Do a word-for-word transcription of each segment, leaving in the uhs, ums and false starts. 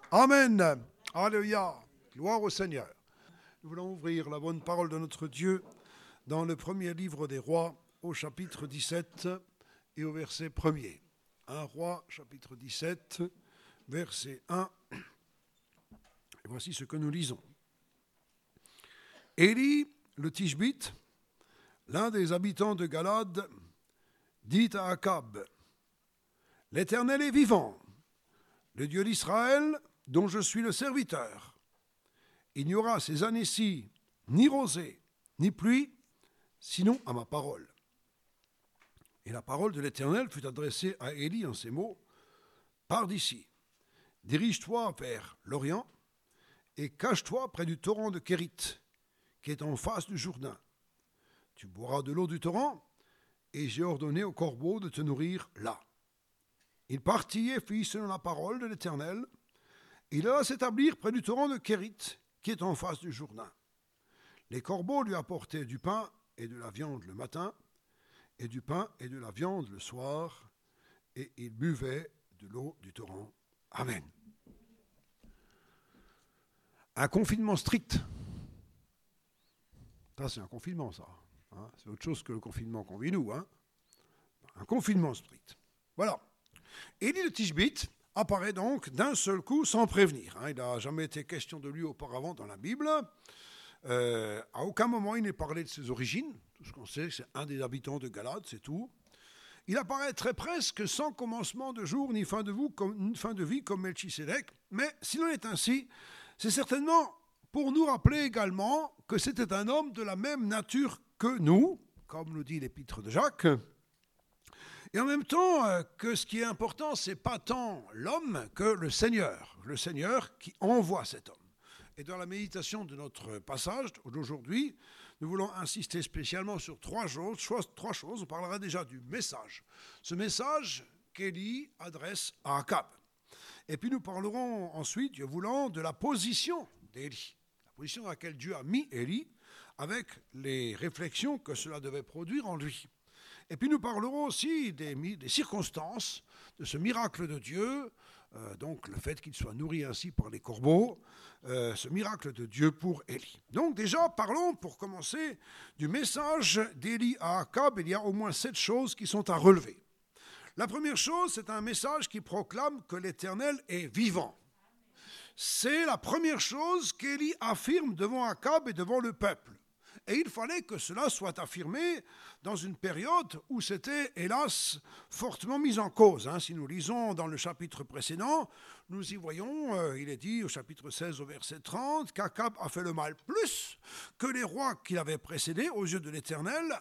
Amen. Alléluia. Gloire au Seigneur. Nous voulons ouvrir la bonne parole de notre Dieu dans le premier livre des Rois, au chapitre dix-sept et au verset premier. un Roi, chapitre dix-sept, verset un. Et voici ce que nous lisons. Élie, le Tishbite, l'un des habitants de Galade, dit à Akab, « L'Éternel est vivant, le Dieu d'Israël, dont je suis le serviteur. Il n'y aura ces années-ci ni rosée, ni pluie, sinon à ma parole. » Et la parole de l'Éternel fut adressée à Élie en ces mots, « Pars d'ici, dirige-toi vers l'Orient, et cache-toi près du torrent de Kérit, qui est en face du Jourdain. Tu boiras de l'eau du torrent, et j'ai ordonné aux corbeaux de te nourrir là. » Il partit et fit selon la parole de l'Éternel. Il alla s'établir près du torrent de Kérit, qui est en face du Jourdain. Les corbeaux lui apportaient du pain et de la viande le matin, et du pain et de la viande le soir, et il buvait de l'eau du torrent. Amen. Un confinement strict. Ça, c'est un confinement, ça. Hein, c'est autre chose que le confinement qu'on vit nous. Hein. Un confinement strict. Voilà. Élie le Tishbite apparaît donc d'un seul coup sans prévenir. Hein. Il n'a jamais été question de lui auparavant dans la Bible. Euh, à aucun moment il n'est parlé de ses origines. Tout ce qu'on sait, c'est un des habitants de Galade, c'est tout. Il apparaît très presque sans commencement de jour ni fin de, vous, comme, fin de vie comme Melchisédek. Mais s'il en est ainsi, c'est certainement pour nous rappeler également que c'était un homme de la même nature que nous, comme nous dit l'épître de Jacques. Et en même temps, que ce qui est important, ce n'est pas tant l'homme que le Seigneur. Le Seigneur qui envoie cet homme. Et dans la méditation de notre passage d'aujourd'hui, nous voulons insister spécialement sur trois choses. Trois choses. On parlera déjà du message. Ce message qu'Élie adresse à Akab. Et puis nous parlerons ensuite, Dieu voulant, de la position d'Élie. La position dans laquelle Dieu a mis Élie, avec les réflexions que cela devait produire en lui. Et puis nous parlerons aussi des, des circonstances de ce miracle de Dieu, euh, donc le fait qu'il soit nourri ainsi par les corbeaux, euh, ce miracle de Dieu pour Élie. Donc déjà, parlons pour commencer du message d'Élie à Akab. Il y a au moins sept choses qui sont à relever. La première chose, c'est un message qui proclame que l'Éternel est vivant. C'est la première chose qu'Élie affirme devant Akab et devant le peuple. Et il fallait que cela soit affirmé dans une période où c'était, hélas, fortement mis en cause. Hein. Si nous lisons dans le chapitre précédent, nous y voyons, euh, il est dit au chapitre seize au verset trente, qu'Akab a fait le mal plus que les rois qui l'avaient précédé aux yeux de l'Éternel,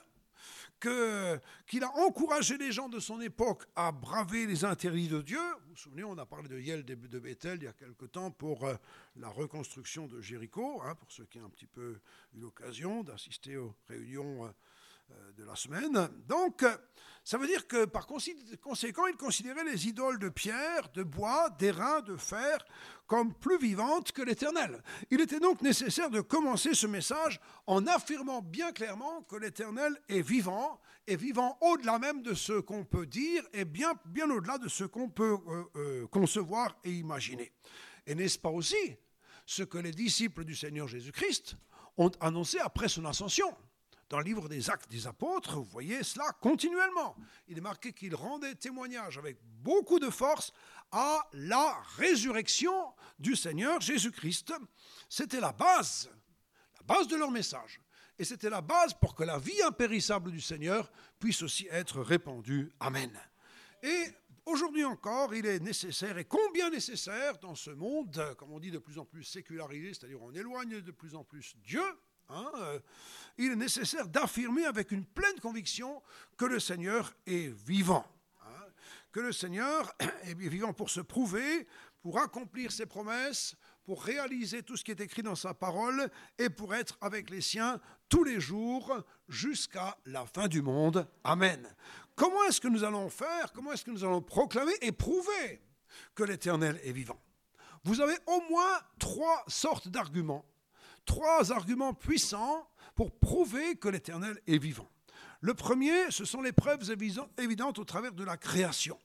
que, qu'il a encouragé les gens de son époque à braver les interdits de Dieu. Vous vous souvenez, on a parlé de Hiel de Béthel il y a quelque temps pour euh, la reconstruction de Jéricho, hein, pour ceux qui ont un petit peu eu l'occasion d'assister aux réunions euh, de la semaine. Donc, ça veut dire que par conséquent, il considérait les idoles de pierre, de bois, d'airain, de fer comme plus vivantes que l'Éternel. Il était donc nécessaire de commencer ce message en affirmant bien clairement que l'Éternel est vivant, et vivant au-delà même de ce qu'on peut dire, et bien, bien au-delà de ce qu'on peut euh, euh, concevoir et imaginer. Et n'est-ce pas aussi ce que les disciples du Seigneur Jésus-Christ ont annoncé après son ascension ? Dans le livre des Actes des Apôtres, vous voyez cela continuellement. Il est marqué qu'il rendait témoignage avec beaucoup de force à la résurrection du Seigneur Jésus-Christ. C'était la base, la base de leur message. Et c'était la base pour que la vie impérissable du Seigneur puisse aussi être répandue. Amen. Et aujourd'hui encore, il est nécessaire, et combien nécessaire dans ce monde, comme on dit, de plus en plus sécularisé, c'est-à-dire on éloigne de plus en plus Dieu, Hein, euh, il est nécessaire d'affirmer avec une pleine conviction que le Seigneur est vivant. Hein, que le Seigneur est vivant pour se prouver, pour accomplir ses promesses, pour réaliser tout ce qui est écrit dans sa parole et pour être avec les siens tous les jours jusqu'à la fin du monde. Amen. Comment est-ce que nous allons faire? Comment est-ce que nous allons proclamer et prouver que l'Éternel est vivant? Vous avez au moins trois sortes d'arguments. Trois arguments puissants pour prouver que l'Éternel est vivant. Le premier, ce sont les preuves évidentes au travers de la création.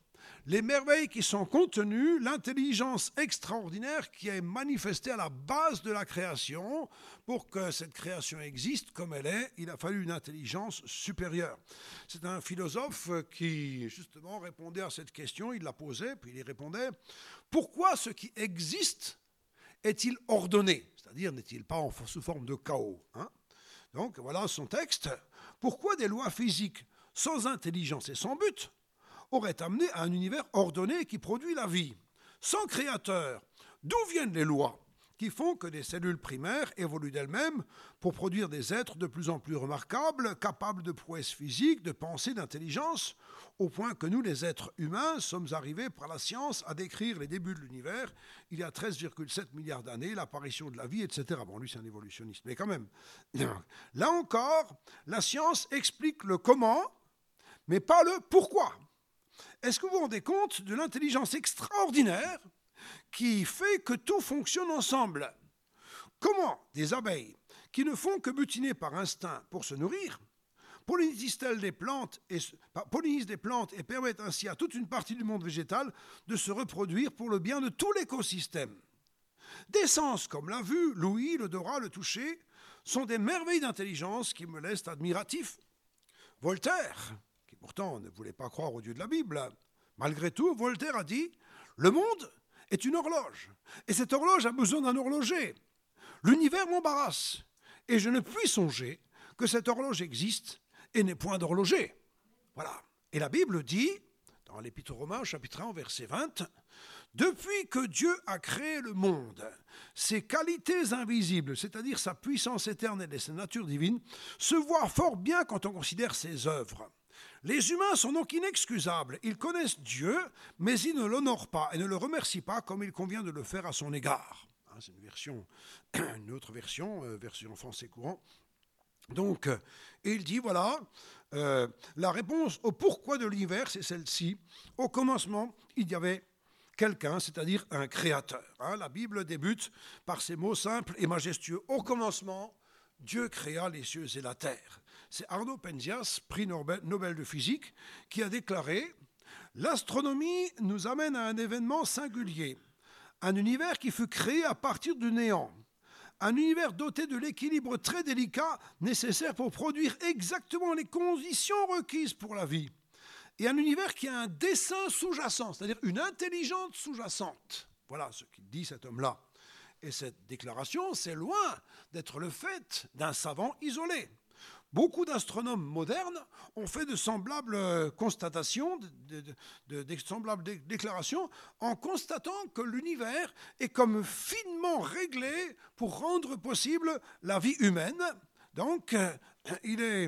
les merveilles qui sont contenues, l'intelligence extraordinaire qui est manifestée à la base de la création. Pour que cette création existe comme elle est, il a fallu une intelligence supérieure. C'est un philosophe qui, justement, répondait à cette question, il la posait, puis il y répondait « Pourquoi ce qui existe est-il ordonné ?» C'est-à-dire, n'est-il pas en, sous forme de chaos, hein? Donc, voilà son texte. « Pourquoi des lois physiques sans intelligence et sans but aurait amené à un univers ordonné qui produit la vie. Sans créateur, d'où viennent les lois qui font que des cellules primaires évoluent d'elles-mêmes pour produire des êtres de plus en plus remarquables, capables de prouesses physiques, de pensée, d'intelligence, au point que nous, les êtres humains, sommes arrivés par la science à décrire les débuts de l'univers, il y a treize virgule sept milliards d'années, l'apparition de la vie, et cetera. Bon, lui, c'est un évolutionniste, mais quand même. Là encore, la science explique le comment, mais pas le pourquoi. Est-ce que vous vous rendez compte de l'intelligence extraordinaire qui fait que tout fonctionne ensemble? Comment des abeilles, qui ne font que butiner par instinct pour se nourrir, pollinisent-elles des plantes et, pollinisent des plantes et permettent ainsi à toute une partie du monde végétal de se reproduire pour le bien de tout l'écosystème? Des sens comme la vue, l'ouïe, l'odorat, le toucher sont des merveilles d'intelligence qui me laissent admiratif. Voltaire, qui pourtant ne voulait pas croire au Dieu de la Bible, malgré tout, Voltaire a dit « Le monde est une horloge, et cette horloge a besoin d'un horloger. L'univers m'embarrasse, et je ne puis songer que cette horloge existe et n'est point d'horloger. » Voilà. Et la Bible dit, dans l'Épître aux Romains, chapitre un, verset vingt, « Depuis que Dieu a créé le monde, ses qualités invisibles, c'est-à-dire sa puissance éternelle et sa nature divine, se voient fort bien quand on considère ses œuvres. Les humains sont donc inexcusables. Ils connaissent Dieu, mais ils ne l'honorent pas et ne le remercient pas comme il convient de le faire à son égard. » C'est une version, une autre version, euh, version français courant. Donc, euh, il dit, voilà, euh, la réponse au pourquoi de l'univers, c'est celle-ci. Au commencement, il y avait quelqu'un, c'est-à-dire un créateur. Hein, la Bible débute par ces mots simples et majestueux. Au commencement, Dieu créa les cieux et la terre. C'est Arno Penzias, prix Nobel de physique, qui a déclaré « L'astronomie nous amène à un événement singulier, un univers qui fut créé à partir du néant, un univers doté de l'équilibre très délicat nécessaire pour produire exactement les conditions requises pour la vie, et un univers qui a un dessein sous-jacent, c'est-à-dire une intelligence sous-jacente. » Voilà ce qu'il dit cet homme-là. Et cette déclaration, c'est loin d'être le fait d'un savant isolé. Beaucoup d'astronomes modernes ont fait de semblables constatations, de, de, de, de semblables déclarations, en constatant que l'univers est comme finement réglé pour rendre possible la vie humaine. Donc, euh, il est,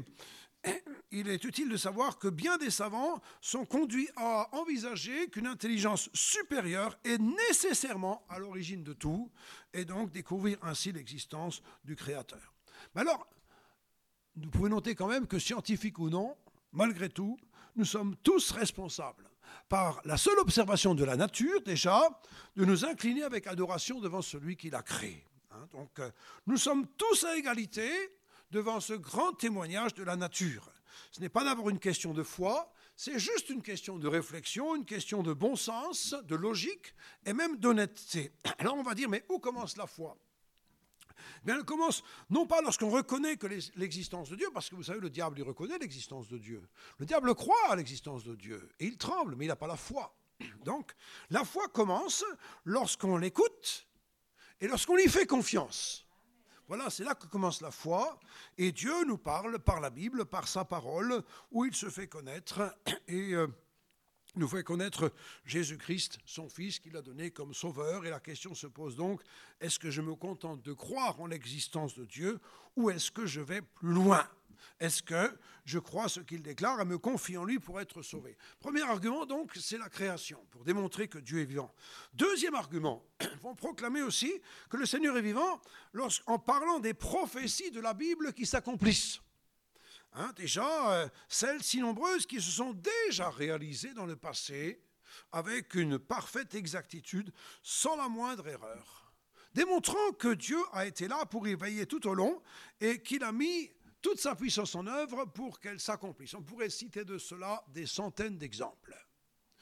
il est utile de savoir que bien des savants sont conduits à envisager qu'une intelligence supérieure est nécessairement à l'origine de tout, et donc découvrir ainsi l'existence du Créateur. Mais alors, vous pouvez noter quand même que, scientifiques ou non, malgré tout, nous sommes tous responsables, par la seule observation de la nature, déjà, de nous incliner avec adoration devant celui qui l'a créé. Hein, donc, euh, nous sommes tous à égalité devant ce grand témoignage de la nature. Ce n'est pas d'abord une question de foi, c'est juste une question de réflexion, une question de bon sens, de logique et même d'honnêteté. Alors on va dire, mais où commence la foi ? Bien, elle commence non pas lorsqu'on reconnaît que l'existence de Dieu, parce que vous savez, le diable, il reconnaît l'existence de Dieu. Le diable croit à l'existence de Dieu, et il tremble, mais il n'a pas la foi. Donc, la foi commence lorsqu'on l'écoute et lorsqu'on lui fait confiance. Voilà, c'est là que commence la foi, et Dieu nous parle par la Bible, par sa parole, où il se fait connaître, et euh, nous fait connaître Jésus-Christ, son Fils, qu'il a donné comme sauveur. Et la question se pose donc, est-ce que je me contente de croire en l'existence de Dieu, ou est-ce que je vais plus loin ? Est-ce que je crois ce qu'il déclare et me confie en lui pour être sauvé ? Premier argument, donc, c'est la création, pour démontrer que Dieu est vivant. Deuxième argument, ils vont proclamer aussi que le Seigneur est vivant en parlant des prophéties de la Bible qui s'accomplissent. Hein, déjà, euh, celles si nombreuses qui se sont déjà réalisées dans le passé avec une parfaite exactitude, sans la moindre erreur, démontrant que Dieu a été là pour y veiller tout au long et qu'il a mis toute sa puissance en œuvre pour qu'elle s'accomplisse. On pourrait citer de cela des centaines d'exemples.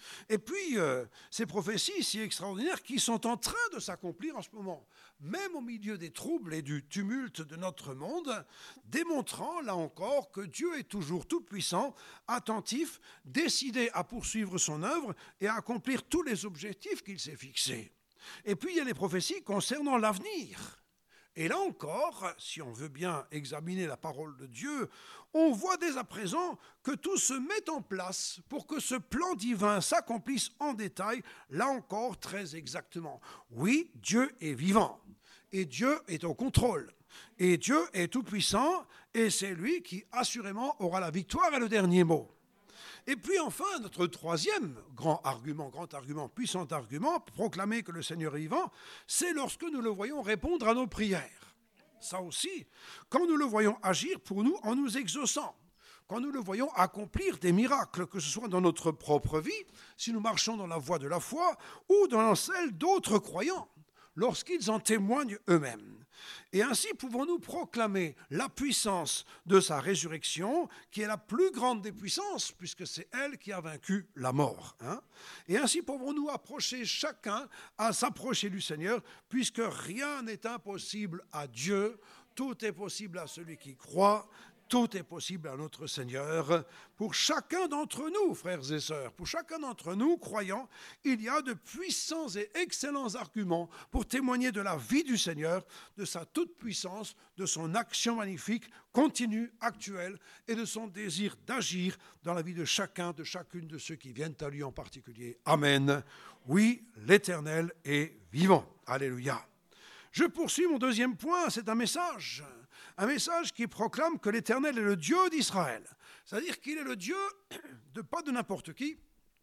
Et puis, euh, ces prophéties si extraordinaires qui sont en train de s'accomplir en ce moment, même au milieu des troubles et du tumulte de notre monde, démontrant, là encore, que Dieu est toujours tout-puissant, attentif, décidé à poursuivre son œuvre et à accomplir tous les objectifs qu'il s'est fixés. Et puis, il y a les prophéties concernant l'avenir. Et là encore, si on veut bien examiner la parole de Dieu, on voit dès à présent que tout se met en place pour que ce plan divin s'accomplisse en détail, là encore très exactement. Oui, Dieu est vivant et Dieu est au contrôle et Dieu est tout-puissant et c'est lui qui assurément aura la victoire et le dernier mot. Et puis enfin, notre troisième grand argument, grand argument, puissant argument, proclamer que le Seigneur est vivant, c'est lorsque nous le voyons répondre à nos prières. Ça aussi, quand nous le voyons agir pour nous en nous exaucant, quand nous le voyons accomplir des miracles, que ce soit dans notre propre vie, si nous marchons dans la voie de la foi, ou dans celle d'autres croyants, lorsqu'ils en témoignent eux-mêmes. Et ainsi pouvons-nous proclamer la puissance de sa résurrection, qui est la plus grande des puissances, puisque c'est elle qui a vaincu la mort. Hein. Et ainsi pouvons-nous approcher chacun à s'approcher du Seigneur, puisque rien n'est impossible à Dieu, tout est possible à celui qui croit. Tout est possible à notre Seigneur. Pour chacun d'entre nous, frères et sœurs, pour chacun d'entre nous, croyants, il y a de puissants et excellents arguments pour témoigner de la vie du Seigneur, de sa toute-puissance, de son action magnifique, continue, actuelle, et de son désir d'agir dans la vie de chacun, de chacune de ceux qui viennent à lui en particulier. Amen. Oui, l'Éternel est vivant. Alléluia. Je poursuis mon deuxième point, c'est un message. Un message qui proclame que l'Éternel est le Dieu d'Israël. C'est-à-dire qu'il est le Dieu, de, pas de n'importe qui,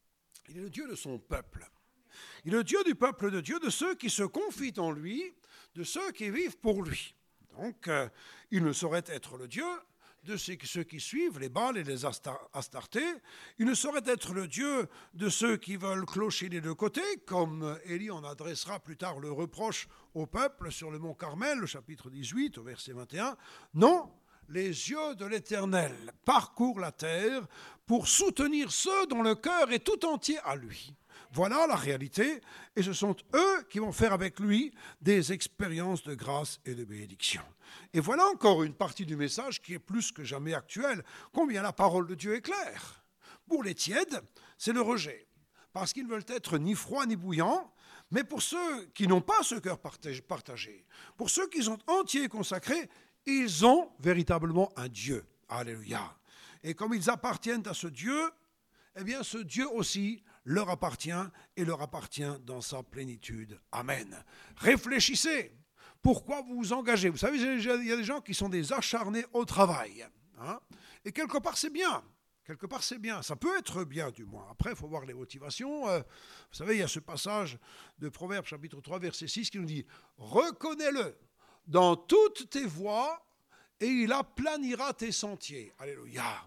il est le Dieu de son peuple. Il est le Dieu du peuple de Dieu, de ceux qui se confient en lui, de ceux qui vivent pour lui. Donc, euh, il ne saurait être le Dieu de ceux qui suivent les Baals et les Astartés. Il ne saurait être le Dieu de ceux qui veulent clocher les deux côtés, comme Élie en adressera plus tard le reproche au peuple sur le mont Carmel, le chapitre dix-huit, au verset vingt et un. Non, les yeux de l'Éternel parcourent la terre pour soutenir ceux dont le cœur est tout entier à lui. Voilà la réalité, et ce sont eux qui vont faire avec lui des expériences de grâce et de bénédiction. Et voilà encore une partie du message qui est plus que jamais actuelle, combien la parole de Dieu est claire. Pour les tièdes, c'est le rejet, parce qu'ils ne veulent être ni froids ni bouillants, mais pour ceux qui n'ont pas ce cœur partagé, pour ceux qui sont entiers et consacrés, ils ont véritablement un Dieu. Alléluia. Et comme ils appartiennent à ce Dieu, eh bien ce Dieu aussi leur appartient et leur appartient dans sa plénitude. Amen. Réfléchissez. Pourquoi vous vous engagez? Vous savez, il y a des gens qui sont des acharnés au travail. Hein, et quelque part, c'est bien. Quelque part, c'est bien. Ça peut être bien, du moins. Après, il faut voir les motivations. Euh, vous savez, il y a ce passage de Proverbes, chapitre trois, verset six, qui nous dit « Reconnais-le dans toutes tes voies, et il aplanira tes sentiers. » Alléluia.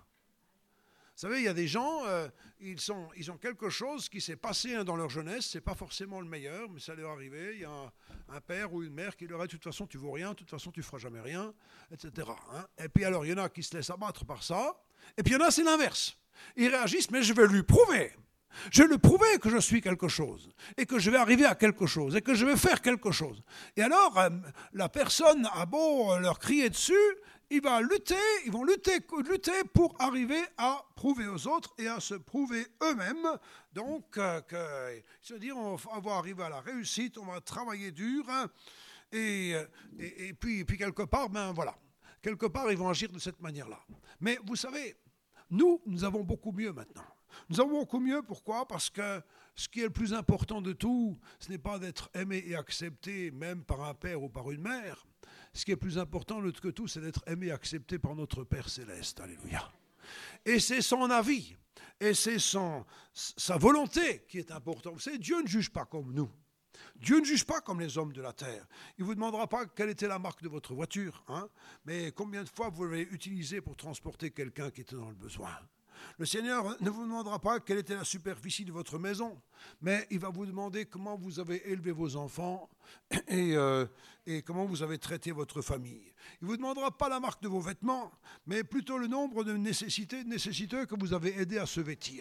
Vous savez, il y a des gens, euh, ils, sont, ils ont quelque chose qui s'est passé hein, dans leur jeunesse, c'est pas forcément le meilleur, mais ça leur est arrivé. Il y a un, un père ou une mère qui leur dit « de toute façon, tu ne vaux rien, de toute façon, tu ne feras jamais rien, et cetera hein. » Et puis alors, il y en a qui se laissent abattre par ça, et puis il y en a, c'est l'inverse. Ils réagissent « mais je vais lui prouver. Je vais lui prouver que je suis quelque chose, et que je vais arriver à quelque chose, et que je vais faire quelque chose. » Et alors, euh, la personne a beau leur crier dessus, il va lutter, ils vont lutter, lutter pour arriver à prouver aux autres et à se prouver eux-mêmes. Donc, euh, que, se dire, on va arriver à la réussite, on va travailler dur, hein, et, et, et puis, puis quelque part, ben voilà, quelque part, ils vont agir de cette manière-là. Mais vous savez, nous, nous avons beaucoup mieux maintenant. Nous avons beaucoup mieux, pourquoi? Parce que ce qui est le plus important de tout, ce n'est pas d'être aimé et accepté, même par un père ou par une mère. Ce qui est plus important que tout, c'est d'être aimé et accepté par notre Père Céleste. Alléluia. Et c'est son avis, et c'est son, sa volonté qui est importante. Vous savez, Dieu ne juge pas comme nous. Dieu ne juge pas comme les hommes de la terre. Il ne vous demandera pas quelle était la marque de votre voiture, hein, mais combien de fois vous l'avez utilisée pour transporter quelqu'un qui était dans le besoin. Le Seigneur ne vous demandera pas quelle était la superficie de votre maison, mais il va vous demander comment vous avez élevé vos enfants et, euh, et comment vous avez traité votre famille. Il ne vous demandera pas la marque de vos vêtements, mais plutôt le nombre de nécessités, nécessiteux que vous avez aidé à se vêtir.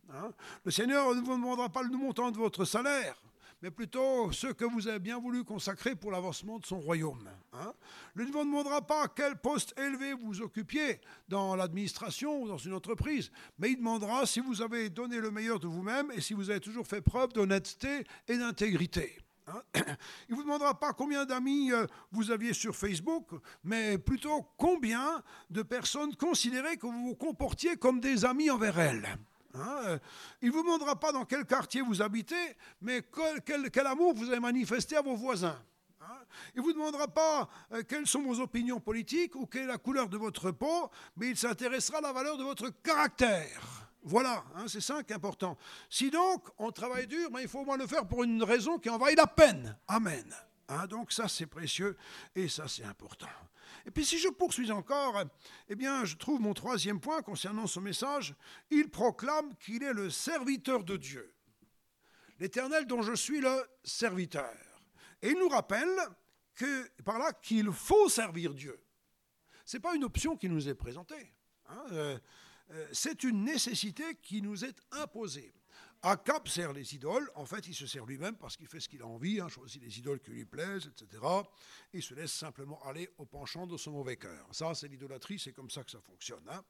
Hein. Le Seigneur ne vous demandera pas le montant de votre salaire, mais plutôt ce que vous avez bien voulu consacrer pour l'avancement de son royaume. Hein. Il ne vous demandera pas quel poste élevé vous occupiez dans l'administration ou dans une entreprise, mais il demandera si vous avez donné le meilleur de vous-même et si vous avez toujours fait preuve d'honnêteté et d'intégrité. Hein. Il ne vous demandera pas combien d'amis vous aviez sur Facebook, mais plutôt combien de personnes considéraient que vous vous comportiez comme des amis envers elles. Hein, il ne vous demandera pas dans quel quartier vous habitez, mais quel, quel, quel amour vous avez manifesté à vos voisins. Hein, il ne vous demandera pas euh, quelles sont vos opinions politiques ou quelle est la couleur de votre peau, mais il s'intéressera à la valeur de votre caractère. Voilà, hein, c'est ça qui est important. Si donc on travaille dur, ben, il faut au moins le faire pour une raison qui en vaille la peine. Amen. Hein, donc ça c'est précieux et ça c'est important. Et puis si je poursuis encore, eh bien je trouve mon troisième point concernant ce message. Il proclame qu'il est le serviteur de Dieu. L'Éternel dont je suis le serviteur. Et il nous rappelle que, par là qu'il faut servir Dieu. Ce n'est pas une option qui nous est présentée. Hein, euh, euh, c'est une nécessité qui nous est imposée. Akab sert les idoles, en fait il se sert lui-même parce qu'il fait ce qu'il a envie, hein, choisit les idoles qui lui plaisent, et cetera. Il se laisse simplement aller au penchant de son mauvais cœur. Ça c'est l'idolâtrie, c'est comme ça que ça fonctionne. Hein.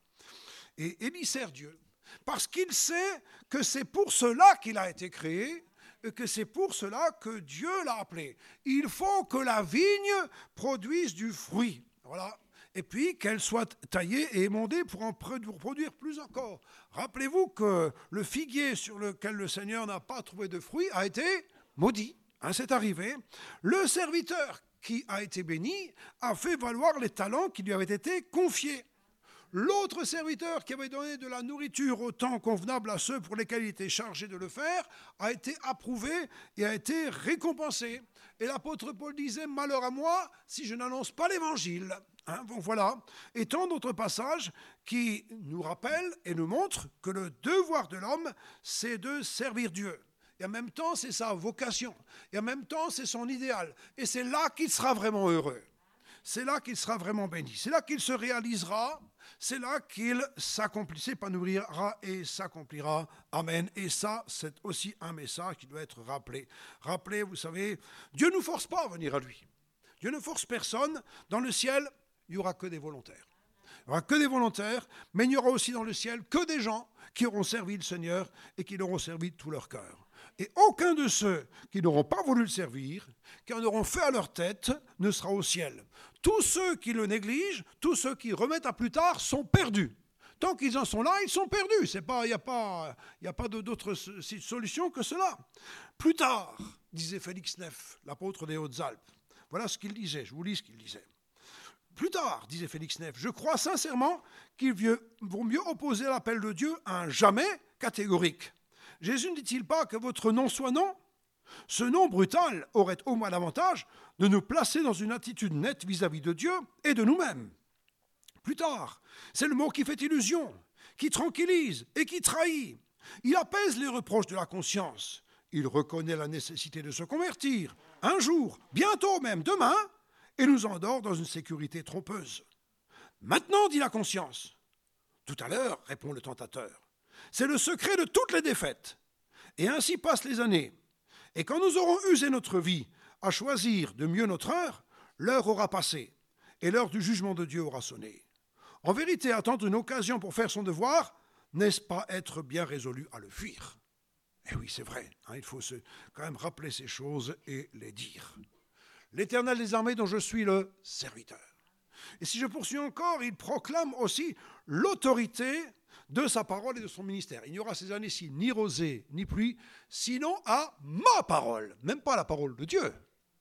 Et Élie sert Dieu parce qu'il sait que c'est pour cela qu'il a été créé, et que c'est pour cela que Dieu l'a appelé. Il faut que la vigne produise du fruit. Voilà. Et puis qu'elle soit taillée et émondée pour en produire plus encore. Rappelez-vous que le figuier sur lequel le Seigneur n'a pas trouvé de fruits a été maudit. Hein, c'est arrivé. Le serviteur qui a été béni a fait valoir les talents qui lui avaient été confiés. L'autre serviteur qui avait donné de la nourriture au temps convenable à ceux pour lesquels il était chargé de le faire a été approuvé et a été récompensé. Et l'apôtre Paul disait « Malheur à moi si je n'annonce pas l'évangile ». Hein, bon, voilà. Et tant d'autres passages qui nous rappellent et nous montrent que le devoir de l'homme, c'est de servir Dieu. Et en même temps, c'est sa vocation. Et en même temps, c'est son idéal. Et c'est là qu'il sera vraiment heureux. C'est là qu'il sera vraiment béni. C'est là qu'il se réalisera. C'est là qu'il s'accomplira, s'épanouira et s'accomplira. Amen. Et ça, c'est aussi un message qui doit être rappelé. Rappelez, vous savez, Dieu ne nous force pas à venir à lui. Dieu ne force personne. Dans le ciel, il n'y aura que des volontaires. Il n'y aura que des volontaires, mais il n'y aura aussi dans le ciel que des gens qui auront servi le Seigneur et qui l'auront servi de tout leur cœur. Et aucun de ceux qui n'auront pas voulu le servir, qui en auront fait à leur tête, ne sera au ciel. Tous ceux qui le négligent, tous ceux qui remettent à plus tard, sont perdus. Tant qu'ils en sont là, ils sont perdus. C'est pas, il n'y a pas, il n'y a pas d'autre solution que cela. Plus tard, disait Félix Neff, l'apôtre des Hautes-Alpes. Voilà ce qu'il disait, je vous lis ce qu'il disait. Plus tard, disait Félix Neff, je crois sincèrement qu'il vaut mieux opposer l'appel de Dieu à un jamais catégorique. Jésus ne dit-il pas que votre non soit non ? Ce non brutal aurait au moins l'avantage de nous placer dans une attitude nette vis-à-vis de Dieu et de nous-mêmes. Plus tard, c'est le mot qui fait illusion, qui tranquillise et qui trahit. Il apaise les reproches de la conscience. Il reconnaît la nécessité de se convertir, un jour, bientôt même, demain, et nous endort dans une sécurité trompeuse. Maintenant, dit la conscience. Tout à l'heure, répond le tentateur. C'est le secret de toutes les défaites. Et ainsi passent les années. Et quand nous aurons usé notre vie à choisir de mieux notre heure, l'heure aura passé, et l'heure du jugement de Dieu aura sonné. En vérité, attendre une occasion pour faire son devoir, n'est-ce pas être bien résolu à le fuir ? Eh oui, c'est vrai, hein, il faut se, quand même rappeler ces choses et les dire. L'Éternel des armées dont je suis le serviteur. Et si je poursuis encore, il proclame aussi l'autorité de sa parole et de son ministère. Il n'y aura ces années-ci ni rosée ni pluie, sinon à ma parole, même pas la parole de Dieu.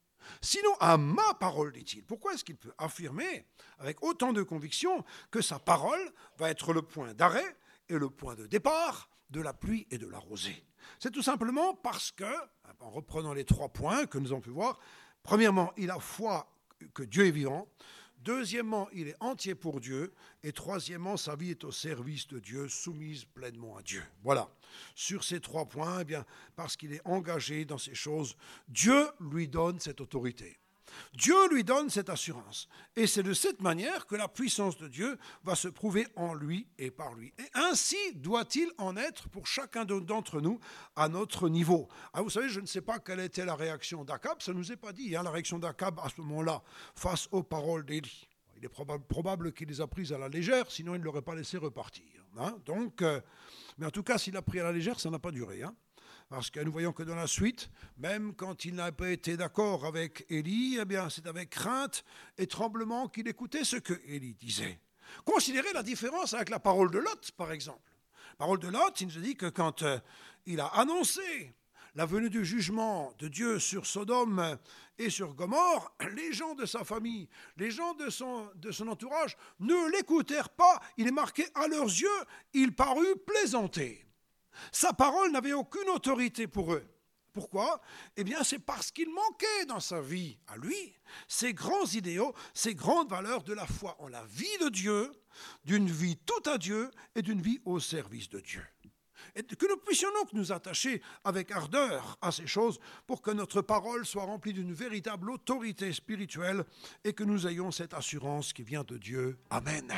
Sinon à ma parole, dit-il. Pourquoi est-ce qu'il peut affirmer avec autant de conviction que sa parole va être le point d'arrêt et le point de départ de la pluie et de la rosée ? C'est tout simplement parce que, en reprenant les trois points que nous avons pu voir, premièrement, il a foi que Dieu est vivant. Deuxièmement, il est entier pour Dieu. Et troisièmement, sa vie est au service de Dieu, soumise pleinement à Dieu. Voilà. Sur ces trois points, eh bien, parce qu'il est engagé dans ces choses, Dieu lui donne cette autorité. Dieu lui donne cette assurance. Et c'est de cette manière que la puissance de Dieu va se prouver en lui et par lui. Et ainsi doit-il en être pour chacun d'entre nous à notre niveau. Ah, vous savez, je ne sais pas quelle était la réaction d'Akab, ça ne nous est pas dit, hein, la réaction d'Akab à ce moment-là face aux paroles d'Élie. Il est probable, probable qu'il les a prises à la légère, sinon il ne l'aurait pas laissé repartir. Hein. Donc, euh, mais en tout cas, s'il a pris à la légère, ça n'a pas duré. Hein. Parce que nous voyons que dans la suite, même quand il n'a pas été d'accord avec Élie, eh bien, c'est avec crainte et tremblement qu'il écoutait ce que Élie disait. Considérez la différence avec la parole de Lot, par exemple. La parole de Lot, il nous dit que quand euh, il a annoncé la venue du jugement de Dieu sur Sodome et sur Gomorrhe, les gens de sa famille, les gens de son, de son entourage ne l'écoutèrent pas. Il est marqué à leurs yeux, il parut plaisanter. Sa parole n'avait aucune autorité pour eux. Pourquoi ? Eh bien, c'est parce qu'il manquait dans sa vie, à lui, ces grands idéaux, ces grandes valeurs de la foi en la vie de Dieu, d'une vie tout à Dieu et d'une vie au service de Dieu. Et que nous puissions donc nous attacher avec ardeur à ces choses pour que notre parole soit remplie d'une véritable autorité spirituelle et que nous ayons cette assurance qui vient de Dieu. Amen.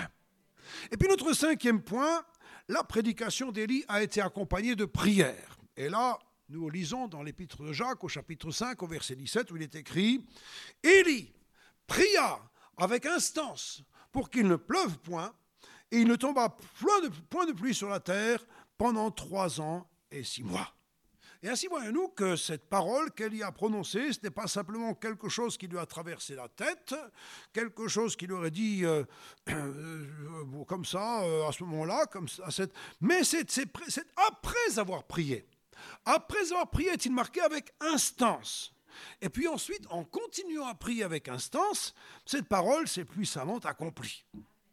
Et puis notre cinquième point, la prédication d'Élie a été accompagnée de prières. Et là, nous lisons dans l'épître de Jacques au chapitre cinq au verset dix-sept où il est écrit « Élie pria avec instance pour qu'il ne pleuve point et il ne tomba point de, point de pluie sur la terre pendant trois ans et six mois. » Et ainsi voyons-nous que cette parole qu'Élie a prononcée, ce n'est pas simplement quelque chose qui lui a traversé la tête, quelque chose qu'il aurait dit euh, euh, comme ça, euh, à ce moment-là, comme ça, cette... mais c'est, c'est, c'est après avoir prié. Après avoir prié, est-il marqué avec instance. Et puis ensuite, en continuant à prier avec instance, cette parole s'est puissamment accomplie.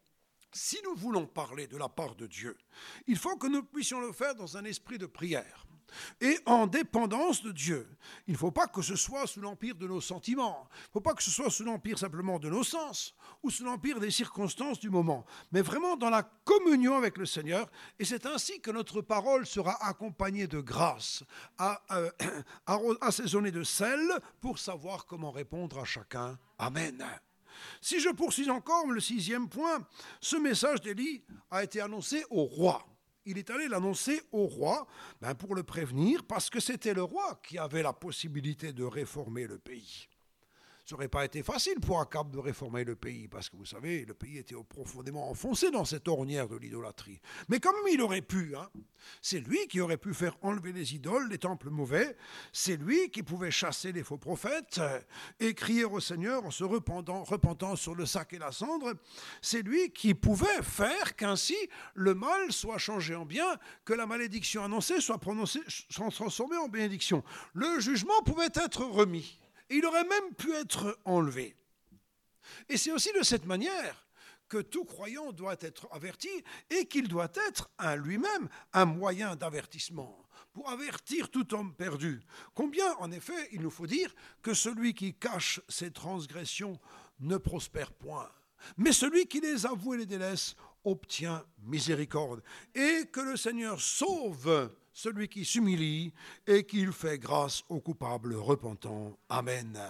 Si nous voulons parler de la part de Dieu, il faut que nous puissions le faire dans un esprit de prière. Et en dépendance de Dieu. Il ne faut pas que ce soit sous l'empire de nos sentiments. Il ne faut pas que ce soit sous l'empire simplement de nos sens ou sous l'empire des circonstances du moment, mais vraiment dans la communion avec le Seigneur. Et c'est ainsi que notre parole sera accompagnée de grâce, à, euh, assaisonnée de sel pour savoir comment répondre à chacun. Amen. Si je poursuis encore le sixième point, ce message d'Élie a été annoncé au roi. Il est allé l'annoncer au roi ben pour le prévenir, parce que c'était le roi qui avait la possibilité de réformer le pays. Ça n'aurait pas été facile pour Akab de réformer le pays, parce que vous savez, le pays était profondément enfoncé dans cette ornière de l'idolâtrie. Mais comme il aurait pu, hein, c'est lui qui aurait pu faire enlever les idoles, les temples mauvais, c'est lui qui pouvait chasser les faux prophètes et crier au Seigneur en se repentant, repentant sur le sac et la cendre, c'est lui qui pouvait faire qu'ainsi le mal soit changé en bien, que la malédiction annoncée soit prononcée, soit transformée en bénédiction. Le jugement pouvait être remis. Il aurait même pu être enlevé. Et c'est aussi de cette manière que tout croyant doit être averti et qu'il doit être à lui-même un moyen d'avertissement pour avertir tout homme perdu. Combien, en effet, il nous faut dire que celui qui cache ses transgressions ne prospère point, mais celui qui les avoue et les délaisse obtient miséricorde. Et que le Seigneur sauve celui qui s'humilie et qu'il fait grâce aux coupables repentants. Amen.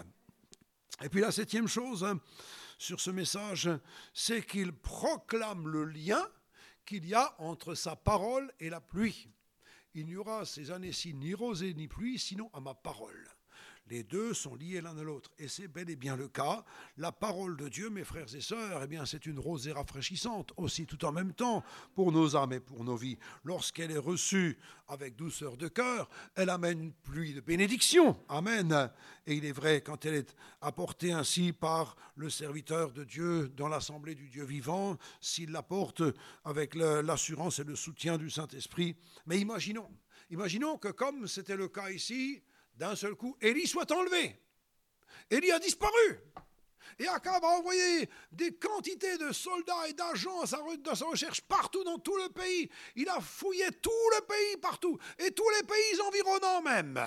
Et puis la septième chose sur ce message, c'est qu'il proclame le lien qu'il y a entre sa parole et la pluie. Il n'y aura ces années-ci ni rosée ni pluie, sinon à ma parole. Les deux sont liés l'un à l'autre, et c'est bel et bien le cas. La parole de Dieu, mes frères et sœurs, eh bien, c'est une rosée rafraîchissante, aussi tout en même temps, pour nos âmes et pour nos vies. Lorsqu'elle est reçue avec douceur de cœur, elle amène une pluie de bénédiction. Amen. Et il est vrai, quand elle est apportée ainsi par le serviteur de Dieu dans l'assemblée du Dieu vivant, s'il l'apporte avec le, l'assurance et le soutien du Saint-Esprit. Mais imaginons, imaginons que comme c'était le cas ici, d'un seul coup, Élie soit enlevé. Élie a disparu. Et Akab a envoyé des quantités de soldats et d'agents à sa, à sa recherche partout dans tout le pays. Il a fouillé tout le pays partout, et tous les pays environnants même.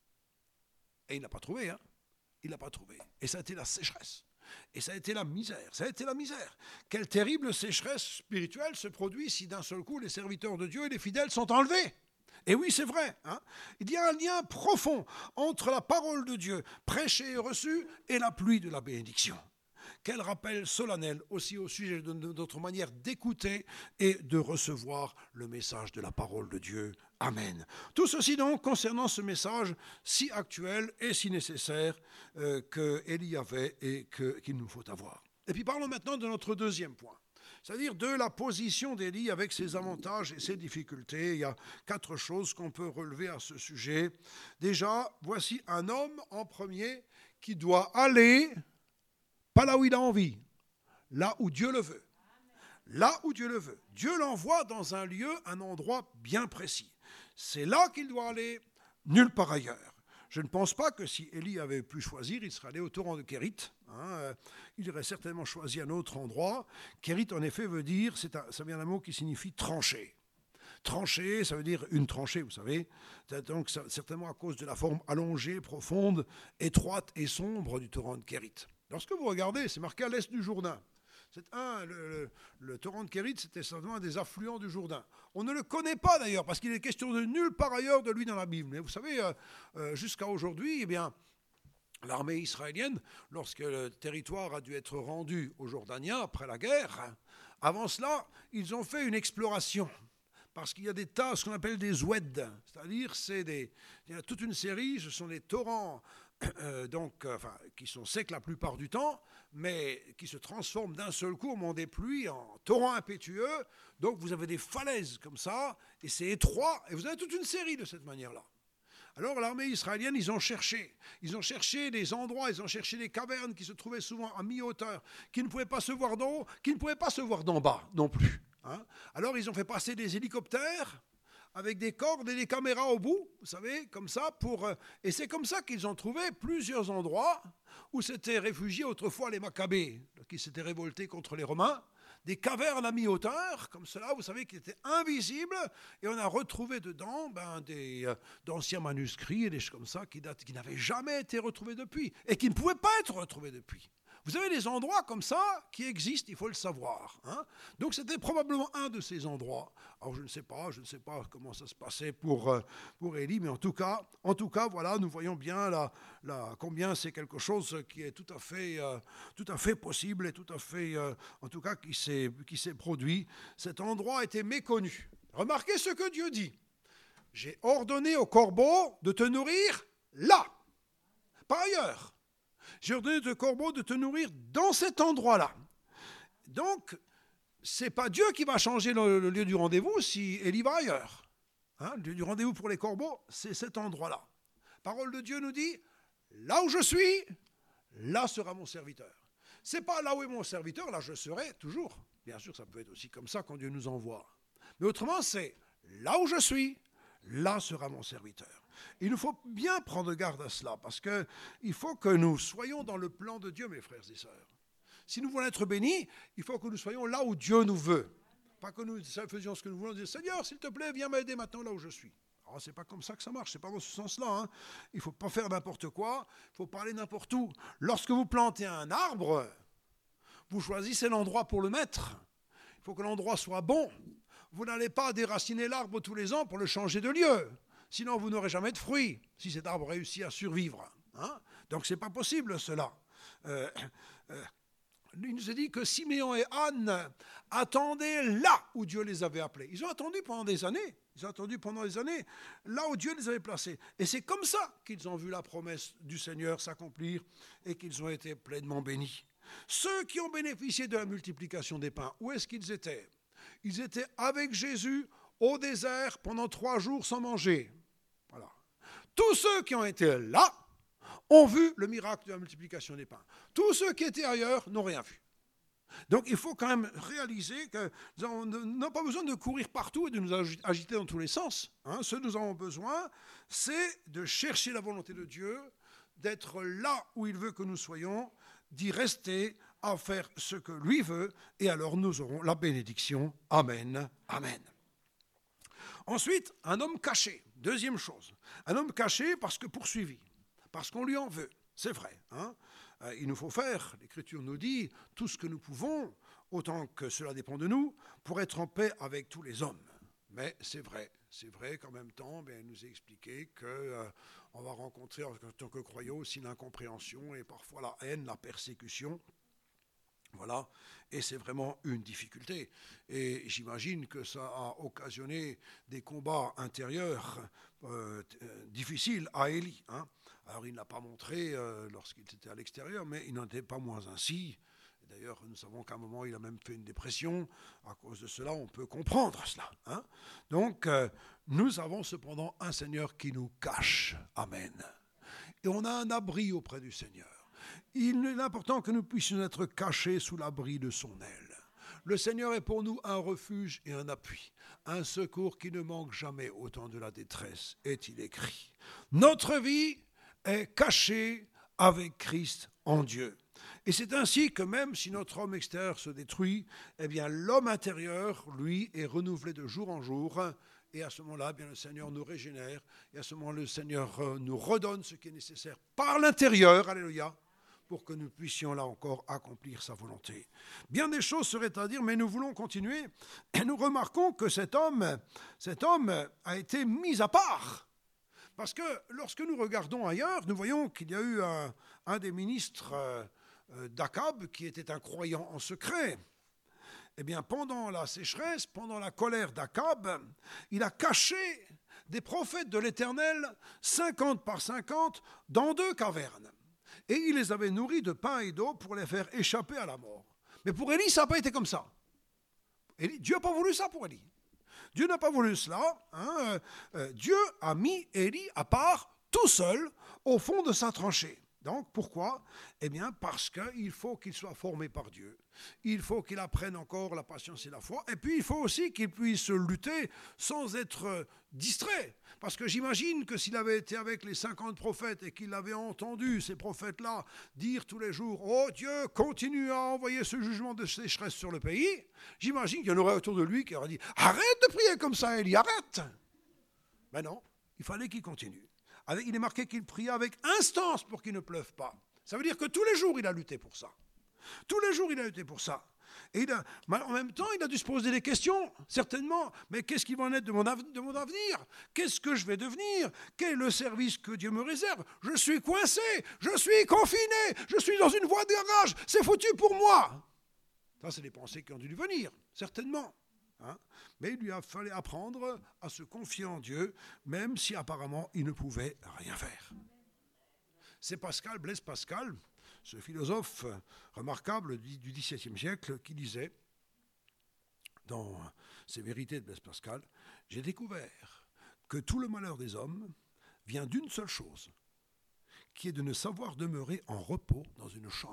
Et il n'a pas trouvé, hein. Il n'a pas trouvé. Et ça a été la sécheresse. Et ça a été la misère. Ça a été la misère. Quelle terrible sécheresse spirituelle se produit si d'un seul coup les serviteurs de Dieu et les fidèles sont enlevés. Et oui, c'est vrai. Hein, il y a un lien profond entre la parole de Dieu prêchée et reçue et la pluie de la bénédiction. Quel rappel solennel aussi au sujet de notre manière d'écouter et de recevoir le message de la parole de Dieu. Amen. Tout ceci donc concernant ce message si actuel et si nécessaire euh, qu'Élie avait et que, qu'il nous faut avoir. Et puis parlons maintenant de notre deuxième point. C'est-à-dire de la position d'Élie avec ses avantages et ses difficultés. Il y a quatre choses qu'on peut relever à ce sujet. Déjà, voici un homme en premier qui doit aller, pas là où il a envie, là où Dieu le veut. Là où Dieu le veut. Dieu l'envoie dans un lieu, un endroit bien précis. C'est là qu'il doit aller, nulle part ailleurs. Je ne pense pas que si Élie avait pu choisir, il serait allé au torrent de Kérit. Hein, il aurait certainement choisi un autre endroit. Kérit, en effet, veut dire, c'est un, ça vient d'un mot qui signifie trancher. Trancher, ça veut dire une tranchée, vous savez. Donc, ça, certainement à cause de la forme allongée, profonde, étroite et sombre du torrent de Kérit. Lorsque vous regardez, c'est marqué à l'est du Jourdain. C'est un, le, le, le torrent de Kérit, c'était certainement un des affluents du Jourdain. On ne le connaît pas d'ailleurs, parce qu'il est question de nulle part ailleurs de lui dans la Bible. Mais vous savez, euh, euh, jusqu'à aujourd'hui, eh bien, l'armée israélienne, lorsque le territoire a dû être rendu aux Jordaniens après la guerre, avant cela, ils ont fait une exploration. Parce qu'il y a des tas, ce qu'on appelle des oueds, c'est-à-dire c'est des, il y a toute une série, ce sont des torrents euh, donc, euh, enfin, qui sont secs la plupart du temps, mais qui se transforment d'un seul coup au moment des pluies en torrents impétueux. Donc vous avez des falaises comme ça, et c'est étroit, et vous avez toute une série de cette manière-là. Alors l'armée israélienne, ils ont cherché. Ils ont cherché des endroits, ils ont cherché des cavernes qui se trouvaient souvent à mi-hauteur, qui ne pouvaient pas se voir d'en haut, qui ne pouvaient pas se voir d'en bas non plus. Hein. Alors ils ont fait passer des hélicoptères avec des cordes et des caméras au bout, vous savez, comme ça. Pour, euh, et c'est comme ça qu'ils ont trouvé plusieurs endroits où s'étaient réfugiés autrefois les Maccabées, qui s'étaient révoltés contre les Romains. Des cavernes à mi-hauteur, comme cela, vous savez, qui étaient invisibles, et on a retrouvé dedans ben, des, euh, d'anciens manuscrits et des choses comme ça qui, datent, qui n'avaient jamais été retrouvés depuis, et qui ne pouvaient pas être retrouvés depuis. Vous avez des endroits comme ça qui existent, il faut le savoir. Hein. Donc c'était probablement un de ces endroits. Alors je ne sais pas, je ne sais pas comment ça se passait pour, euh, pour Élie, mais en tout cas, en tout cas, voilà, nous voyons bien la, la, combien c'est quelque chose qui est tout à fait, euh, tout à fait possible et tout à fait, euh, en tout cas, qui s'est, qui s'est produit. Cet endroit était méconnu. Remarquez ce que Dieu dit. J'ai ordonné au corbeau de te nourrir là, pas ailleurs. J'ai ordonné au corbeau de te nourrir dans cet endroit-là. Donc, ce n'est pas Dieu qui va changer le, le lieu du rendez-vous si Élie va ailleurs. Hein, le lieu du rendez-vous pour les corbeaux, c'est cet endroit-là. Parole de Dieu nous dit, là où je suis, là sera mon serviteur. Ce n'est pas là où est mon serviteur, là je serai toujours. Bien sûr, ça peut être aussi comme ça quand Dieu nous envoie. Mais autrement, c'est là où je suis, là sera mon serviteur. Il nous faut bien prendre garde à cela, parce qu'il faut que nous soyons dans le plan de Dieu, mes frères et sœurs. Si nous voulons être bénis, il faut que nous soyons là où Dieu nous veut. Pas que nous faisions ce que nous voulons, dire, Seigneur, s'il te plaît, viens m'aider maintenant là où je suis. Alors, ce n'est pas comme ça que ça marche, ce n'est pas dans ce sens-là. Hein. Il ne faut pas faire n'importe quoi, il faut pas aller n'importe où. Lorsque vous plantez un arbre, vous choisissez l'endroit pour le mettre. Il faut que l'endroit soit bon. Vous n'allez pas déraciner l'arbre tous les ans pour le changer de lieu. Sinon, vous n'aurez jamais de fruits, si cet arbre réussit à survivre. Hein. Donc, ce n'est pas possible, cela. Euh, euh, il nous a dit que Siméon et Anne attendaient là où Dieu les avait appelés. Ils ont attendu pendant des années. Ils ont attendu pendant des années là où Dieu les avait placés. Et c'est comme ça qu'ils ont vu la promesse du Seigneur s'accomplir et qu'ils ont été pleinement bénis. Ceux qui ont bénéficié de la multiplication des pains, où est-ce qu'ils étaient ? Ils étaient avec Jésus au désert pendant trois jours sans manger. Voilà. Tous ceux qui ont été là ont vu le miracle de la multiplication des pains. Tous ceux qui étaient ailleurs n'ont rien vu. Donc il faut quand même réaliser que nous n'avons pas besoin de courir partout et de nous agiter dans tous les sens. Hein. Ce que nous avons besoin, c'est de chercher la volonté de Dieu, d'être là où il veut que nous soyons, d'y rester, à faire ce que lui veut, et alors nous aurons la bénédiction. Amen. Amen. Ensuite, un homme caché. Deuxième chose. Un homme caché parce que poursuivi. Parce qu'on lui en veut. C'est vrai. Hein. Euh, il nous faut faire, l'Écriture nous dit, tout ce que nous pouvons, autant que cela dépend de nous, pour être en paix avec tous les hommes. Mais c'est vrai, c'est vrai qu'en même temps, ben, il nous a expliqué qu'on euh, va rencontrer en tant que croyants aussi l'incompréhension et parfois la haine, la persécution. Voilà, et c'est vraiment une difficulté. Et j'imagine que ça a occasionné des combats intérieurs euh, difficiles à Élie. Hein. Alors il ne l'a pas montré euh, lorsqu'il était à l'extérieur, mais il n'en était pas moins ainsi. D'ailleurs, nous savons qu'à un moment, il a même fait une dépression. À cause de cela, on peut comprendre cela. Hein. Donc, euh, nous avons cependant un Seigneur qui nous cache. Amen. Et on a un abri auprès du Seigneur. Il est important que nous puissions être cachés sous l'abri de son aile. Le Seigneur est pour nous un refuge et un appui, un secours qui ne manque jamais au temps de la détresse, est-il écrit. Notre vie est cachée avec Christ en Dieu. Et c'est ainsi que même si notre homme extérieur se détruit, eh bien l'homme intérieur, lui, est renouvelé de jour en jour. Et à ce moment-là, eh bien, le Seigneur nous régénère. Et à ce moment, le Seigneur nous redonne ce qui est nécessaire par l'intérieur. Alléluia. Pour que nous puissions là encore accomplir sa volonté. Bien des choses seraient à dire, mais nous voulons continuer. Et nous remarquons que cet homme, cet homme a été mis à part. Parce que lorsque nous regardons ailleurs, nous voyons qu'il y a eu un, un des ministres euh, d'Akab qui était un croyant en secret. Eh bien, pendant la sécheresse, pendant la colère d'Akab, il a caché des prophètes de l'Éternel, cinquante par cinquante, dans deux cavernes. Et il les avait nourris de pain et d'eau pour les faire échapper à la mort. Mais pour Élie, ça n'a pas été comme ça. Élie, Dieu n'a pas voulu ça pour Élie. Dieu n'a pas voulu cela. Hein. Euh, Dieu a mis Élie à part, tout seul, au fond de sa tranchée. Donc, pourquoi ? Eh bien, parce qu'il faut qu'il soit formé par Dieu. Il faut qu'il apprenne encore la patience et la foi. Et puis, il faut aussi qu'il puisse lutter sans être distrait. Parce que j'imagine que s'il avait été avec les cinquante prophètes et qu'il avait entendu ces prophètes-là dire tous les jours « Oh Dieu, continue à envoyer ce jugement de sécheresse sur le pays », j'imagine qu'il y en aurait autour de lui qui aurait dit « Arrête de prier comme ça, Élie, arrête !» Mais non, il fallait qu'il continue. Il est marqué qu'il priait avec instance pour qu'il ne pleuve pas. Ça veut dire que tous les jours, il a lutté pour ça. Tous les jours, il a lutté pour ça. Et il a, en même temps, il a dû se poser des questions, certainement. Mais qu'est-ce qui va en être de mon, de mon avenir ? Qu'est-ce que je vais devenir ? Quel est le service que Dieu me réserve ? Je suis coincé, je suis confiné, je suis dans une voie de garage, c'est foutu pour moi. Ça, c'est des pensées qui ont dû lui venir, certainement. Hein? Mais il lui a fallu apprendre à se confier en Dieu, même si apparemment il ne pouvait rien faire. C'est Pascal, Blaise Pascal, ce philosophe remarquable du dix-septième siècle, qui disait, dans ses vérités de Blaise Pascal, « J'ai découvert que tout le malheur des hommes vient d'une seule chose, qui est de ne savoir demeurer en repos dans une chambre. »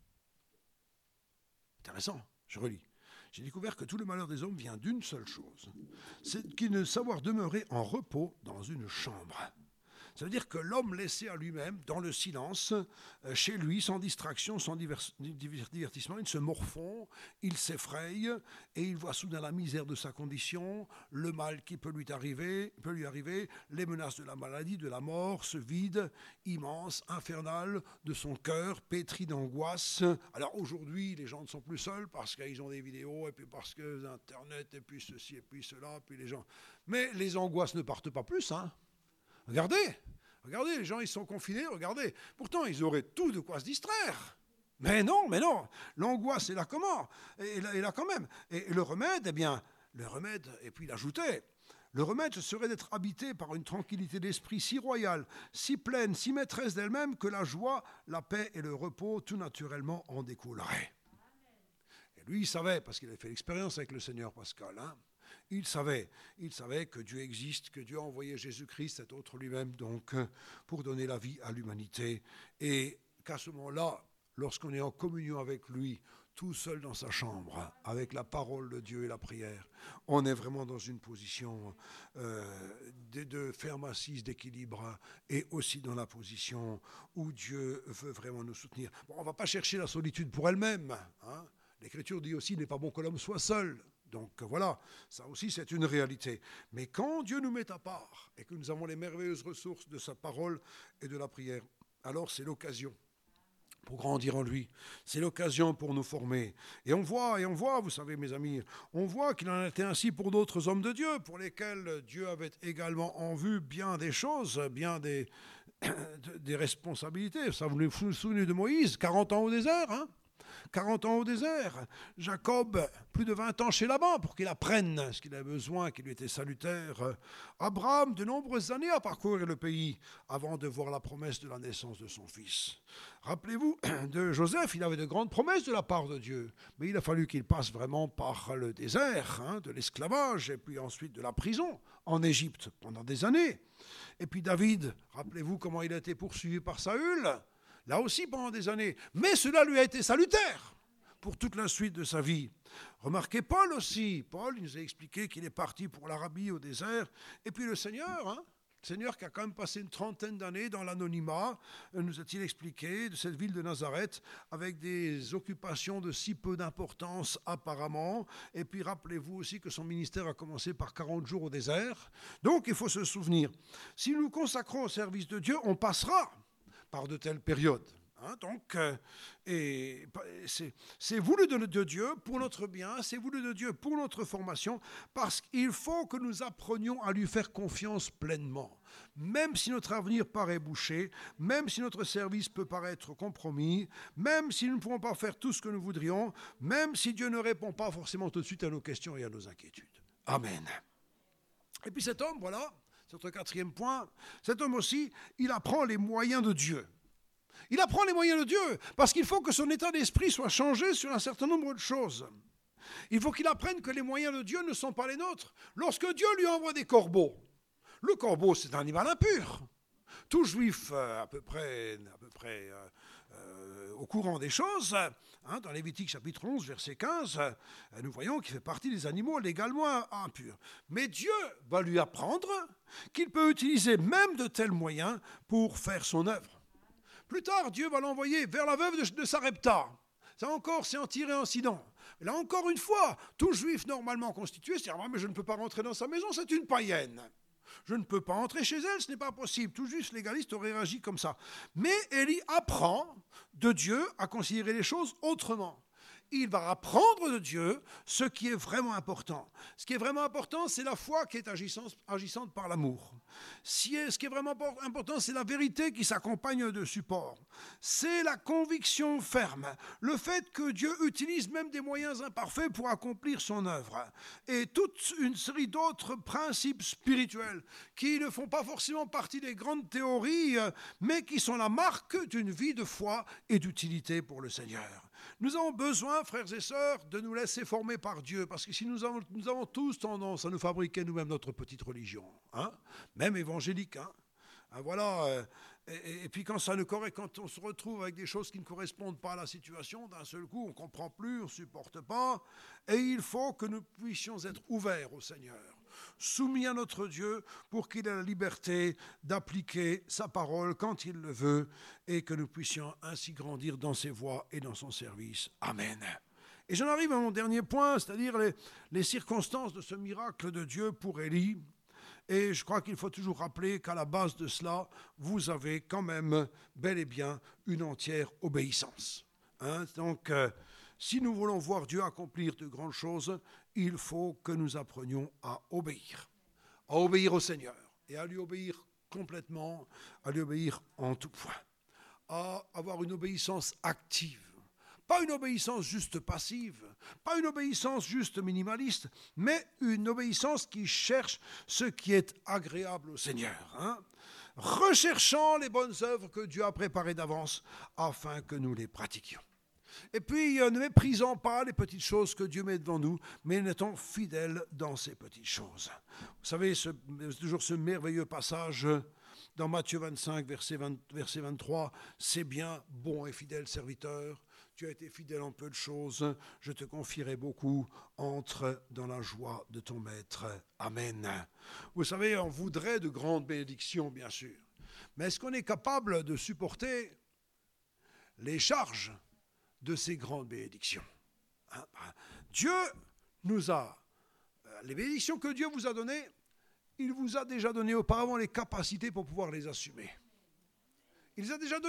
Intéressant, je relis. J'ai découvert que tout le malheur des hommes vient d'une seule chose, c'est qui est de savoir demeurer en repos dans une chambre. Ça veut dire que l'homme laissé à lui-même, dans le silence, euh, chez lui, sans distraction, sans divers, divertissement, il se morfond, il s'effraie et il voit soudain la misère de sa condition, le mal qui peut lui arriver, peut lui arriver, les menaces de la maladie, de la mort, ce vide immense, infernal de son cœur, pétri d'angoisse. Alors aujourd'hui, les gens ne sont plus seuls parce qu'ils ont des vidéos et puis parce que Internet et puis ceci et puis cela, puis les gens. Mais les angoisses ne partent pas plus, hein. Regardez, regardez, les gens ils sont confinés, regardez. Pourtant, ils auraient tout de quoi se distraire. Mais non, mais non. L'angoisse est là comment ? Et là, et là quand même. Et, et le remède, eh bien, le remède, et puis il ajoutait, le remède serait d'être habité par une tranquillité d'esprit si royale, si pleine, si maîtresse d'elle-même, que la joie, la paix et le repos tout naturellement en découleraient. Et lui, il savait, parce qu'il avait fait l'expérience avec le Seigneur Pascal, hein. Il savait, il savait que Dieu existe, que Dieu a envoyé Jésus-Christ, cet autre lui-même, donc, pour donner la vie à l'humanité. Et qu'à ce moment-là, lorsqu'on est en communion avec lui, tout seul dans sa chambre, avec la parole de Dieu et la prière, on est vraiment dans une position euh, de, de ferme assise, d'équilibre, et aussi dans la position où Dieu veut vraiment nous soutenir. Bon, on ne va pas chercher la solitude pour elle-même, hein. L'Écriture dit aussi, il n'est pas bon que l'homme soit seul. Donc voilà, ça aussi c'est une réalité. Mais quand Dieu nous met à part et que nous avons les merveilleuses ressources de sa parole et de la prière, alors c'est l'occasion pour grandir en lui. C'est l'occasion pour nous former. Et on voit, et on voit, vous savez mes amis, on voit qu'il en a été ainsi pour d'autres hommes de Dieu, pour lesquels Dieu avait également en vue bien des choses, bien des, des responsabilités. Ça, vous vous souvenez de Moïse, quarante ans au désert, hein quarante ans au désert. Jacob, plus de vingt ans chez Laban pour qu'il apprenne ce qu'il avait besoin, qui lui était salutaire. Abraham, de nombreuses années à parcourir le pays avant de voir la promesse de la naissance de son fils. Rappelez-vous de Joseph, il avait de grandes promesses de la part de Dieu, mais il a fallu qu'il passe vraiment par le désert, hein, de l'esclavage et puis ensuite de la prison en Égypte pendant des années. Et puis David, rappelez-vous comment il a été poursuivi par Saül, là aussi pendant des années. Mais cela lui a été salutaire pour toute la suite de sa vie. Remarquez Paul aussi. Paul, il nous a expliqué qu'il est parti pour l'Arabie au désert. Et puis le Seigneur, hein, le Seigneur qui a quand même passé une trentaine d'années dans l'anonymat, nous a-t-il expliqué de cette ville de Nazareth, avec des occupations de si peu d'importance apparemment. Et puis rappelez-vous aussi que son ministère a commencé par quarante jours au désert. Donc il faut se souvenir, si nous nous consacrons au service de Dieu, on passera par de telles périodes. Hein, donc, euh, et c'est, c'est voulu de, de Dieu pour notre bien, c'est voulu de Dieu pour notre formation, parce qu'il faut que nous apprenions à lui faire confiance pleinement. Même si notre avenir paraît bouché, même si notre service peut paraître compromis, même si nous ne pouvons pas faire tout ce que nous voudrions, même si Dieu ne répond pas forcément tout de suite à nos questions et à nos inquiétudes. Amen. Et puis cet homme, voilà, c'est notre quatrième point, cet homme aussi, il apprend les moyens de Dieu. Il apprend les moyens de Dieu, parce qu'il faut que son état d'esprit soit changé sur un certain nombre de choses. Il faut qu'il apprenne que les moyens de Dieu ne sont pas les nôtres. Lorsque Dieu lui envoie des corbeaux, le corbeau c'est un animal impur. Tout juif euh, à peu près, à peu près euh, euh, au courant des choses, hein, dans Lévitique chapitre onze, verset quinze, euh, nous voyons qu'il fait partie des animaux légalement impurs. Mais Dieu va lui apprendre qu'il peut utiliser même de tels moyens pour faire son œuvre. Plus tard, Dieu va l'envoyer vers la veuve de, de Sarepta. Ça encore, c'est en tiré incident. Là encore une fois, tout juif normalement constitué, c'est-à-dire, ah, mais je ne peux pas rentrer dans sa maison, c'est une païenne. Je ne peux pas entrer chez elle, ce n'est pas possible. Tout juif légaliste aurait réagi comme ça. Mais Élie apprend de Dieu à considérer les choses autrement. Il va apprendre de Dieu ce qui est vraiment important. Ce qui est vraiment important, c'est la foi qui est agissante, agissante par l'amour. Si, ce qui est vraiment important, c'est la vérité qui s'accompagne de support. C'est la conviction ferme. Le fait que Dieu utilise même des moyens imparfaits pour accomplir son œuvre. Et toute une série d'autres principes spirituels qui ne font pas forcément partie des grandes théories, mais qui sont la marque d'une vie de foi et d'utilité pour le Seigneur. Nous avons besoin, frères et sœurs, de nous laisser former par Dieu, parce que si nous avons, nous avons tous tendance à nous fabriquer nous-mêmes notre petite religion, hein, même évangélique, hein, hein, voilà. Euh, et, et puis quand ça ne correspond, quand on se retrouve avec des choses qui ne correspondent pas à la situation, d'un seul coup, on ne comprend plus, on ne supporte pas, et il faut que nous puissions être ouverts au Seigneur, soumis à notre Dieu pour qu'il ait la liberté d'appliquer sa parole quand il le veut et que nous puissions ainsi grandir dans ses voies et dans son service. Amen. Et j'en arrive à mon dernier point, c'est-à-dire les, les circonstances de ce miracle de Dieu pour Élie. Et je crois qu'il faut toujours rappeler qu'à la base de cela, vous avez quand même bel et bien une entière obéissance. Hein, donc, euh, si nous voulons voir Dieu accomplir de grandes choses, il faut que nous apprenions à obéir, à obéir au Seigneur et à lui obéir complètement, à lui obéir en tout point, à avoir une obéissance active. Pas une obéissance juste passive, pas une obéissance juste minimaliste, mais une obéissance qui cherche ce qui est agréable au Seigneur, hein, recherchant les bonnes œuvres que Dieu a préparées d'avance afin que nous les pratiquions. Et puis, ne méprisant pas les petites choses que Dieu met devant nous, mais en étant fidèles dans ces petites choses. Vous savez, ce, toujours ce merveilleux passage dans Matthieu vingt-cinq, verset, vingt, verset vingt-trois, « C'est bien, bon et fidèle serviteur, tu as été fidèle en peu de choses, je te confierai beaucoup, entre dans la joie de ton maître. Amen. » Vous savez, on voudrait de grandes bénédictions, bien sûr, mais est-ce qu'on est capable de supporter les charges de ces grandes bénédictions? Hein? Dieu nous a, les bénédictions que Dieu vous a données, il vous a déjà donné auparavant les capacités pour pouvoir les assumer. Il les a déjà données.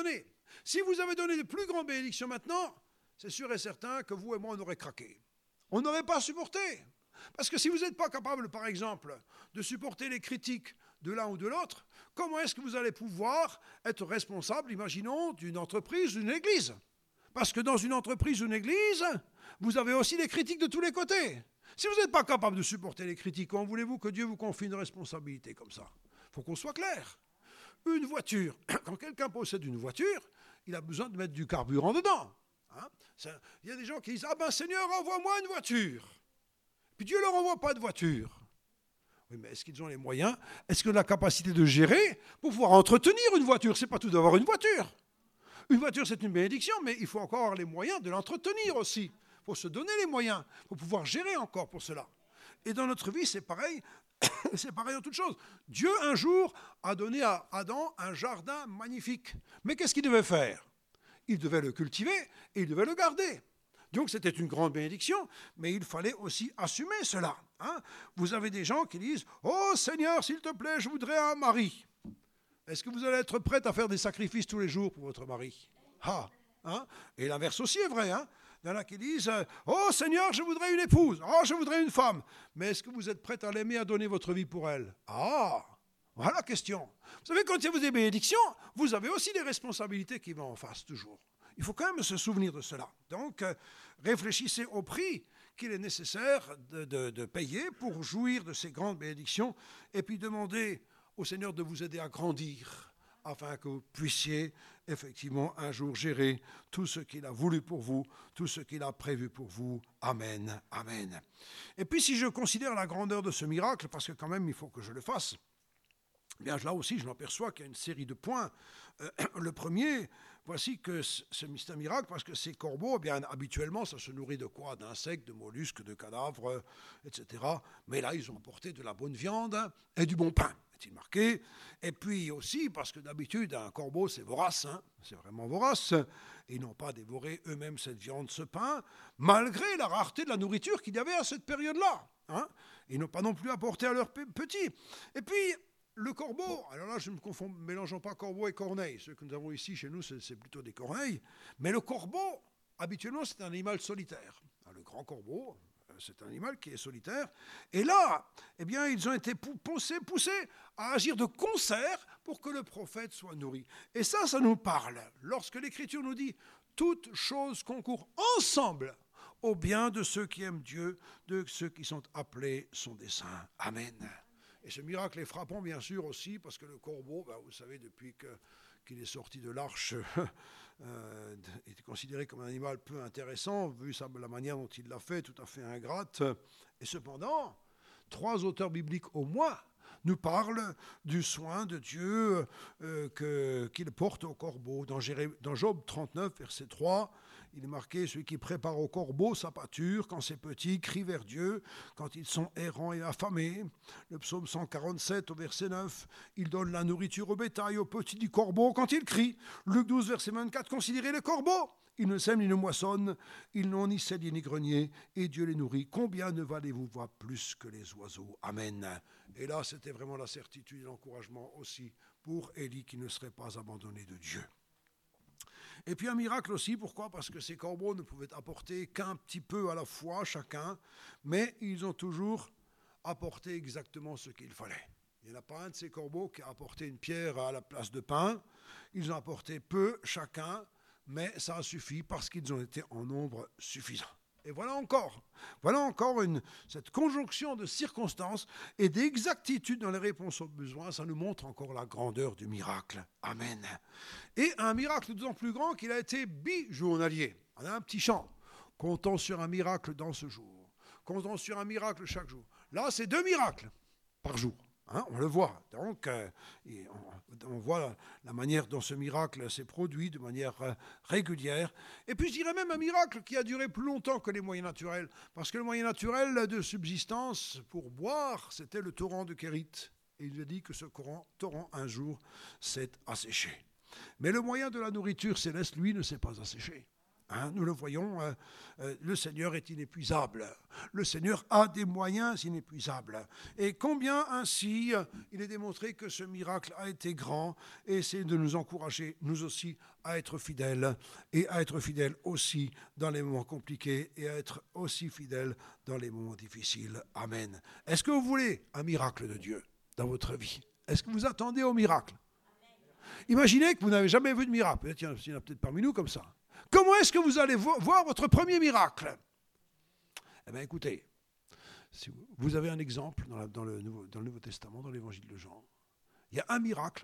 Si vous avez donné de plus grandes bénédictions maintenant, c'est sûr et certain que vous et moi, on aurait craqué. On n'aurait pas supporté. Parce que si vous n'êtes pas capable, par exemple, de supporter les critiques de l'un ou de l'autre, comment est-ce que vous allez pouvoir être responsable, imaginons, d'une entreprise, d'une église? Parce que dans une entreprise ou une église, vous avez aussi des critiques de tous les côtés. Si vous n'êtes pas capable de supporter les critiques, comment voulez-vous que Dieu vous confie une responsabilité comme ça? Il faut qu'on soit clair. Une voiture, quand quelqu'un possède une voiture, il a besoin de mettre du carburant dedans. Hein? Ça, il y a des gens qui disent « Ah ben Seigneur, envoie-moi une voiture ». Puis Dieu ne leur envoie pas de voiture. Oui, mais est-ce qu'ils ont les moyens? Est-ce qu'ils ont la capacité de gérer pour pouvoir entretenir une voiture? Ce n'est pas tout d'avoir une voiture. Une voiture, c'est une bénédiction, mais il faut encore avoir les moyens de l'entretenir aussi. Il faut se donner les moyens pour pouvoir gérer encore pour cela. Et dans notre vie, c'est pareil. C'est pareil en toute chose. Dieu, un jour, a donné à Adam un jardin magnifique. Mais qu'est-ce qu'il devait faire? Il devait le cultiver et il devait le garder. Donc c'était une grande bénédiction, mais il fallait aussi assumer cela. Hein? Vous avez des gens qui disent « Oh Seigneur, s'il te plaît, je voudrais un mari ». Est-ce que vous allez être prête à faire des sacrifices tous les jours pour votre mari? Ah, hein? Et l'inverse aussi est vrai. Hein? Il y en a qui disent « Oh Seigneur, je voudrais une épouse. Oh, je voudrais une femme. » Mais est-ce que vous êtes prête à l'aimer, à donner votre vie pour elle? Ah, voilà la question. Vous savez, quand il y a des bénédictions, vous avez aussi des responsabilités qui vont en face toujours. Il faut quand même se souvenir de cela. Donc, euh, réfléchissez au prix qu'il est nécessaire de, de, de payer pour jouir de ces grandes bénédictions et puis demandez au Seigneur de vous aider à grandir afin que vous puissiez effectivement un jour gérer tout ce qu'il a voulu pour vous, tout ce qu'il a prévu pour vous. Amen, amen. Et puis si je considère la grandeur de ce miracle, parce que quand même il faut que je le fasse, bien là aussi je m'aperçois qu'il y a une série de points. Euh, le premier, voici que c'est un miracle parce que ces corbeaux, eh bien habituellement ça se nourrit de quoi? D'insectes, de mollusques, de cadavres, euh, et cetera. Mais là ils ont apporté de la bonne viande et du bon pain, est-il marqué. Et puis aussi parce que d'habitude un corbeau c'est vorace, hein, c'est vraiment vorace. Ils n'ont pas dévoré eux-mêmes cette viande, ce pain, malgré la rareté de la nourriture qu'il y avait à cette période-là. Hein. Ils n'ont pas non plus apporté à leurs petits. Et puis le corbeau, alors là je ne me confonds, mélangeons pas corbeau et corneille. Ceux que nous avons ici chez nous, c'est, c'est plutôt des corneilles. Mais le corbeau, habituellement, c'est un animal solitaire. Le grand corbeau, c'est un animal qui est solitaire. Et là, eh bien, ils ont été poussés, poussés à agir de concert pour que le prophète soit nourri. Et ça, ça nous parle. Lorsque l'Écriture nous dit « Toutes choses concourent ensemble au bien de ceux qui aiment Dieu, de ceux qui sont appelés son dessein. » Amen. Et ce miracle est frappant, bien sûr, aussi, parce que le corbeau, ben, vous savez, depuis que, qu'il est sorti de l'arche, euh, est considéré comme un animal peu intéressant, vu sa, la manière dont il l'a fait, tout à fait ingrate. Et cependant, trois auteurs bibliques au moins nous parlent du soin de Dieu euh, que, qu'il porte au corbeau. Dans, Jéré, dans Job trente-neuf, verset trois, il est marqué « Celui qui prépare au corbeau sa pâture, quand ses petits crient vers Dieu, quand ils sont errants et affamés. » Le psaume cent quarante-sept, au verset neuf, « Il donne la nourriture au bétail, aux petits du corbeau, quand il crie. » Luc douze, verset vingt-quatre, « Considérez les corbeaux. Ils ne sèment ni ne moissonnent, ils n'ont ni cellier ni grenier, et Dieu les nourrit. Combien ne valez-vous pas plus que les oiseaux? » Amen. Et là, c'était vraiment la certitude et l'encouragement aussi pour Élie qui ne serait pas abandonné de Dieu. Et puis un miracle aussi, pourquoi? Parce que ces corbeaux ne pouvaient apporter qu'un petit peu à la fois chacun, mais ils ont toujours apporté exactement ce qu'il fallait. Il n'y en a pas un de ces corbeaux qui a apporté une pierre à la place de pain. Ils ont apporté peu chacun, mais ça a suffi parce qu'ils ont été en nombre suffisant. Et voilà encore, voilà encore une, cette conjonction de circonstances et d'exactitude dans les réponses aux besoins, ça nous montre encore la grandeur du miracle. Amen. Et un miracle d'autant plus grand qu'il a été bijournalier. On a un petit chant. Comptons sur un miracle dans ce jour. Comptons sur un miracle chaque jour. Là, c'est deux miracles par jour. Hein, on le voit. Donc, euh, on, on voit la, la manière dont ce miracle s'est produit de manière euh, régulière. Et puis, je dirais même un miracle qui a duré plus longtemps que les moyens naturels. Parce que le moyen naturel de subsistance pour boire, c'était le torrent de Kérit. Et il a dit que ce torrent, torrent un jour, s'est asséché. Mais le moyen de la nourriture céleste, lui, ne s'est pas asséché. Hein, nous le voyons, euh, euh, le Seigneur est inépuisable. Le Seigneur a des moyens inépuisables. Et combien ainsi, euh, il est démontré que ce miracle a été grand, et c'est de nous encourager, nous aussi, à être fidèles, et à être fidèles aussi dans les moments compliqués, et à être aussi fidèles dans les moments difficiles. Amen. Est-ce que vous voulez un miracle de Dieu dans votre vie? Est-ce que vous attendez au miracle? Imaginez que vous n'avez jamais vu de miracle. Tiens, il y en a peut-être parmi nous comme ça. Comment est-ce que vous allez vo- voir votre premier miracle? Eh bien, écoutez, si vous, vous avez un exemple dans, la, dans, le Nouveau, dans le Nouveau Testament, dans l'Évangile de Jean. Il y a un miracle.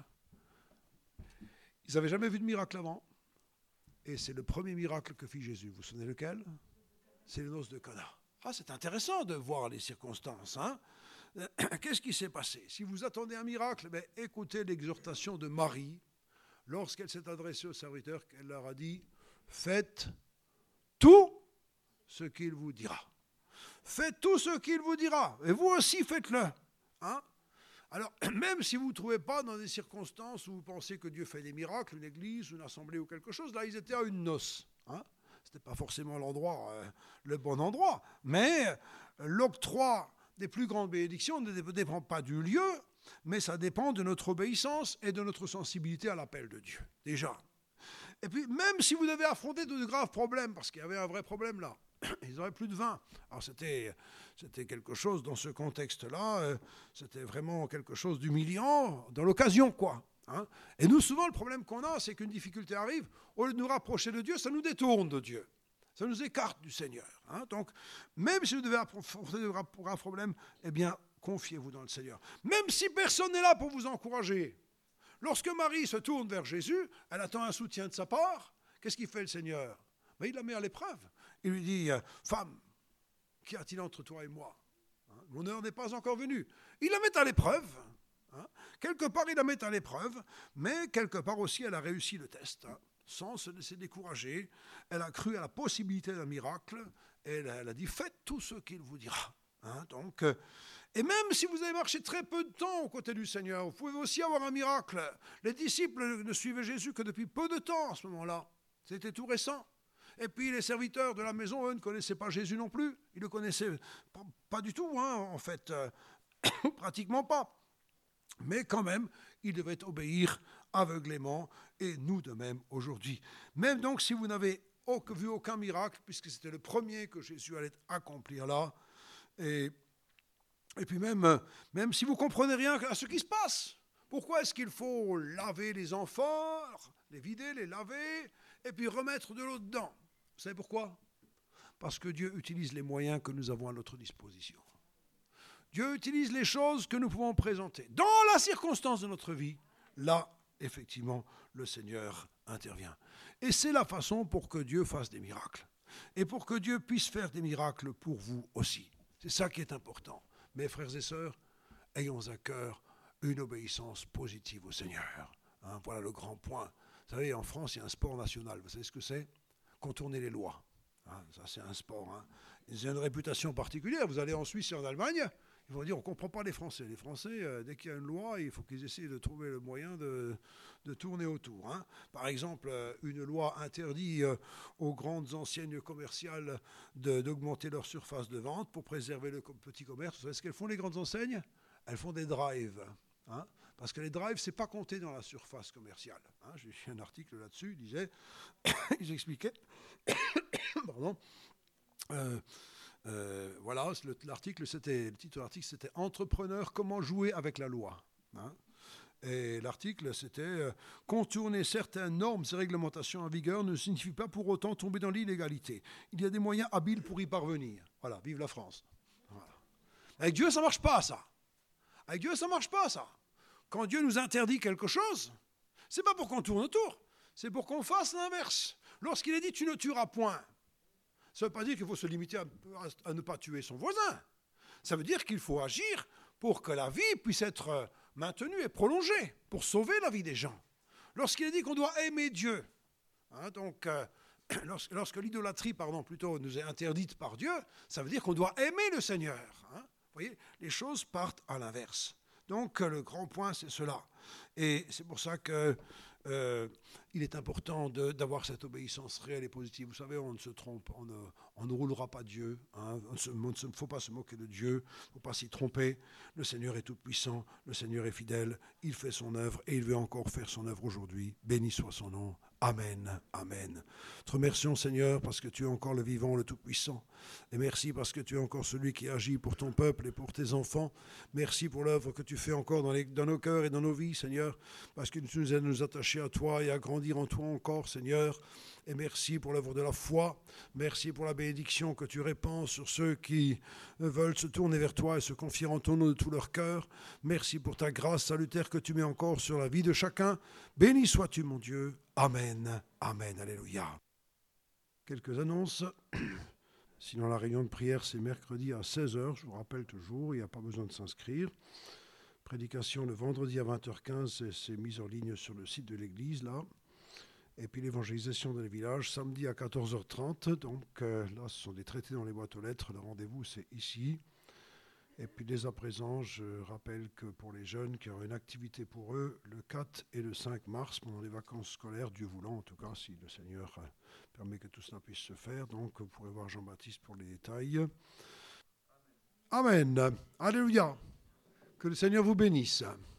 Ils n'avaient jamais vu de miracle avant. Et c'est le premier miracle que fit Jésus. Vous vous souvenez lequel? C'est les noces de Cana. Ah, c'est intéressant de voir les circonstances. Hein? Qu'est-ce qui s'est passé? Si vous attendez un miracle, ben, écoutez l'exhortation de Marie lorsqu'elle s'est adressée aux serviteurs, qu'elle leur a dit: faites tout ce qu'il vous dira. Faites tout ce qu'il vous dira. Et vous aussi, faites-le. Hein? Alors, même si vous ne trouvez pas dans des circonstances où vous pensez que Dieu fait des miracles, une église, une assemblée ou quelque chose, là, ils étaient à une noce. Hein? Ce n'était pas forcément l'endroit, euh, le bon endroit. Mais euh, l'octroi des plus grandes bénédictions ne dépend pas du lieu, mais ça dépend de notre obéissance et de notre sensibilité à l'appel de Dieu, déjà. Et puis, même si vous devez affronter de graves problèmes, parce qu'il y avait un vrai problème là, ils n'auraient plus de vin. Alors, c'était, c'était quelque chose, dans ce contexte-là, euh, c'était vraiment quelque chose d'humiliant, dans l'occasion, quoi. Hein. Et nous, souvent, le problème qu'on a, c'est qu'une difficulté arrive, au lieu de nous rapprocher de Dieu, ça nous détourne de Dieu. Ça nous écarte du Seigneur. Hein. Donc, même si vous devez affronter de graves problèmes, eh bien, confiez-vous dans le Seigneur. Même si personne n'est là pour vous encourager. Lorsque Marie se tourne vers Jésus, elle attend un soutien de sa part. Qu'est-ce qu'il fait le Seigneur? Ben, il la met à l'épreuve. Il lui dit: femme, qu'y a-t-il entre toi et moi? Hein, mon heure n'est pas encore venue. Il la met à l'épreuve. Hein. Quelque part, il la met à l'épreuve, mais quelque part aussi, elle a réussi le test. Hein, sans se laisser décourager. Elle a cru à la possibilité d'un miracle. Et elle, elle a dit: faites tout ce qu'il vous dira. Hein, donc, euh, et même si vous avez marché très peu de temps aux côtés du Seigneur, vous pouvez aussi avoir un miracle. Les disciples ne suivaient Jésus que depuis peu de temps à ce moment-là. C'était tout récent. Et puis les serviteurs de la maison, eux, ne connaissaient pas Jésus non plus. Ils ne le connaissaient pas, pas du tout, hein, en fait, euh, pratiquement pas. Mais quand même, ils devaient obéir aveuglément, et nous de même aujourd'hui. Même donc si vous n'avez vu aucun miracle, puisque c'était le premier que Jésus allait accomplir là, et, et puis même, même si vous ne comprenez rien à ce qui se passe, pourquoi est-ce qu'il faut laver les amphores, les vider, les laver, et puis remettre de l'eau dedans? Vous savez pourquoi? Parce que Dieu utilise les moyens que nous avons à notre disposition. Dieu utilise les choses que nous pouvons présenter. Dans la circonstance de notre vie, là, effectivement, le Seigneur intervient. Et c'est la façon pour que Dieu fasse des miracles. Et pour que Dieu puisse faire des miracles pour vous aussi. C'est ça qui est important. Mes frères et sœurs, ayons à cœur une obéissance positive au Seigneur. Hein, voilà le grand point. Vous savez, en France, il y a un sport national. Vous savez ce que c'est? Contourner les lois. Hein, ça, c'est un sport. Hein. Ils ont une réputation particulière. Vous allez en Suisse et en Allemagne, ils vont dire: on ne comprend pas les Français. Les Français, euh, dès qu'il y a une loi, il faut qu'ils essayent de trouver le moyen de, de tourner autour. Hein. Par exemple, euh, une loi interdit euh, aux grandes enseignes commerciales de, d'augmenter leur surface de vente pour préserver le petit commerce. Vous savez ce qu'elles font, les grandes enseignes? Elles font des drives. Hein. Parce que les drives, ce n'est pas compté dans la surface commerciale. Hein, j'ai lu un article là-dessus, il disait, ils expliquaient, pardon, euh, euh, voilà, le, l'article, c'était, le titre de l'article, c'était « Entrepreneur, comment jouer avec la loi hein ?» Et l'article, c'était euh, « Contourner certaines normes et réglementations en vigueur ne signifie pas pour autant tomber dans l'illégalité. Il y a des moyens habiles pour y parvenir. » Voilà, vive la France. Voilà. Avec Dieu, ça ne marche pas, ça. Avec Dieu, ça ne marche pas, ça. Quand Dieu nous interdit quelque chose, ce n'est pas pour qu'on tourne autour, c'est pour qu'on fasse l'inverse. Lorsqu'il est dit « tu ne tueras point », ça ne veut pas dire qu'il faut se limiter à, à ne pas tuer son voisin. Ça veut dire qu'il faut agir pour que la vie puisse être maintenue et prolongée, pour sauver la vie des gens. Lorsqu'il est dit qu'on doit aimer Dieu, hein, donc euh, lorsque, lorsque l'idolâtrie, pardon, plutôt, nous est interdite par Dieu, ça veut dire qu'on doit aimer le Seigneur. Hein. Vous voyez, les choses partent à l'inverse. Donc, le grand point, c'est cela. Et c'est pour ça qu'il euh, il est important de, d'avoir cette obéissance réelle et positive. Vous savez, on ne se trompe, on ne, on ne roulera pas Dieu. Hein. Il ne faut pas se moquer de Dieu, il ne faut pas s'y tromper. Le Seigneur est tout-puissant, le Seigneur est fidèle, il fait son œuvre et il veut encore faire son œuvre aujourd'hui. Béni soit son nom. Amen, amen. Te remercions, Seigneur, parce que tu es encore le vivant, le tout-puissant. Et merci parce que tu es encore celui qui agit pour ton peuple et pour tes enfants. Merci pour l'œuvre que tu fais encore dans, les, dans nos cœurs et dans nos vies, Seigneur, parce que tu nous aides à nous attacher à toi et à grandir en toi encore, Seigneur. Et merci pour l'œuvre de la foi. Merci pour la bénédiction que tu répands sur ceux qui veulent se tourner vers toi et se confier en ton nom de tout leur cœur. Merci pour ta grâce salutaire que tu mets encore sur la vie de chacun. Béni sois-tu, mon Dieu. Amen. Amen. Alléluia. Quelques annonces. Sinon, la réunion de prière, c'est mercredi à seize heures. Je vous rappelle toujours, il n'y a pas besoin de s'inscrire. Prédication le vendredi à vingt heures quinze, c'est mis en ligne sur le site de l'église, là. Et puis l'évangélisation dans les villages, samedi à quatorze heures trente. Donc euh, là, ce sont des traités dans les boîtes aux lettres. Le rendez-vous, c'est ici. Et puis dès à présent, je rappelle que pour les jeunes, qu'il y aura une activité pour eux le quatre et le cinq mars, pendant les vacances scolaires, Dieu voulant, en tout cas, si le Seigneur euh, permet que tout cela puisse se faire. Donc vous pourrez voir Jean-Baptiste pour les détails. Amen. Alléluia. Que le Seigneur vous bénisse.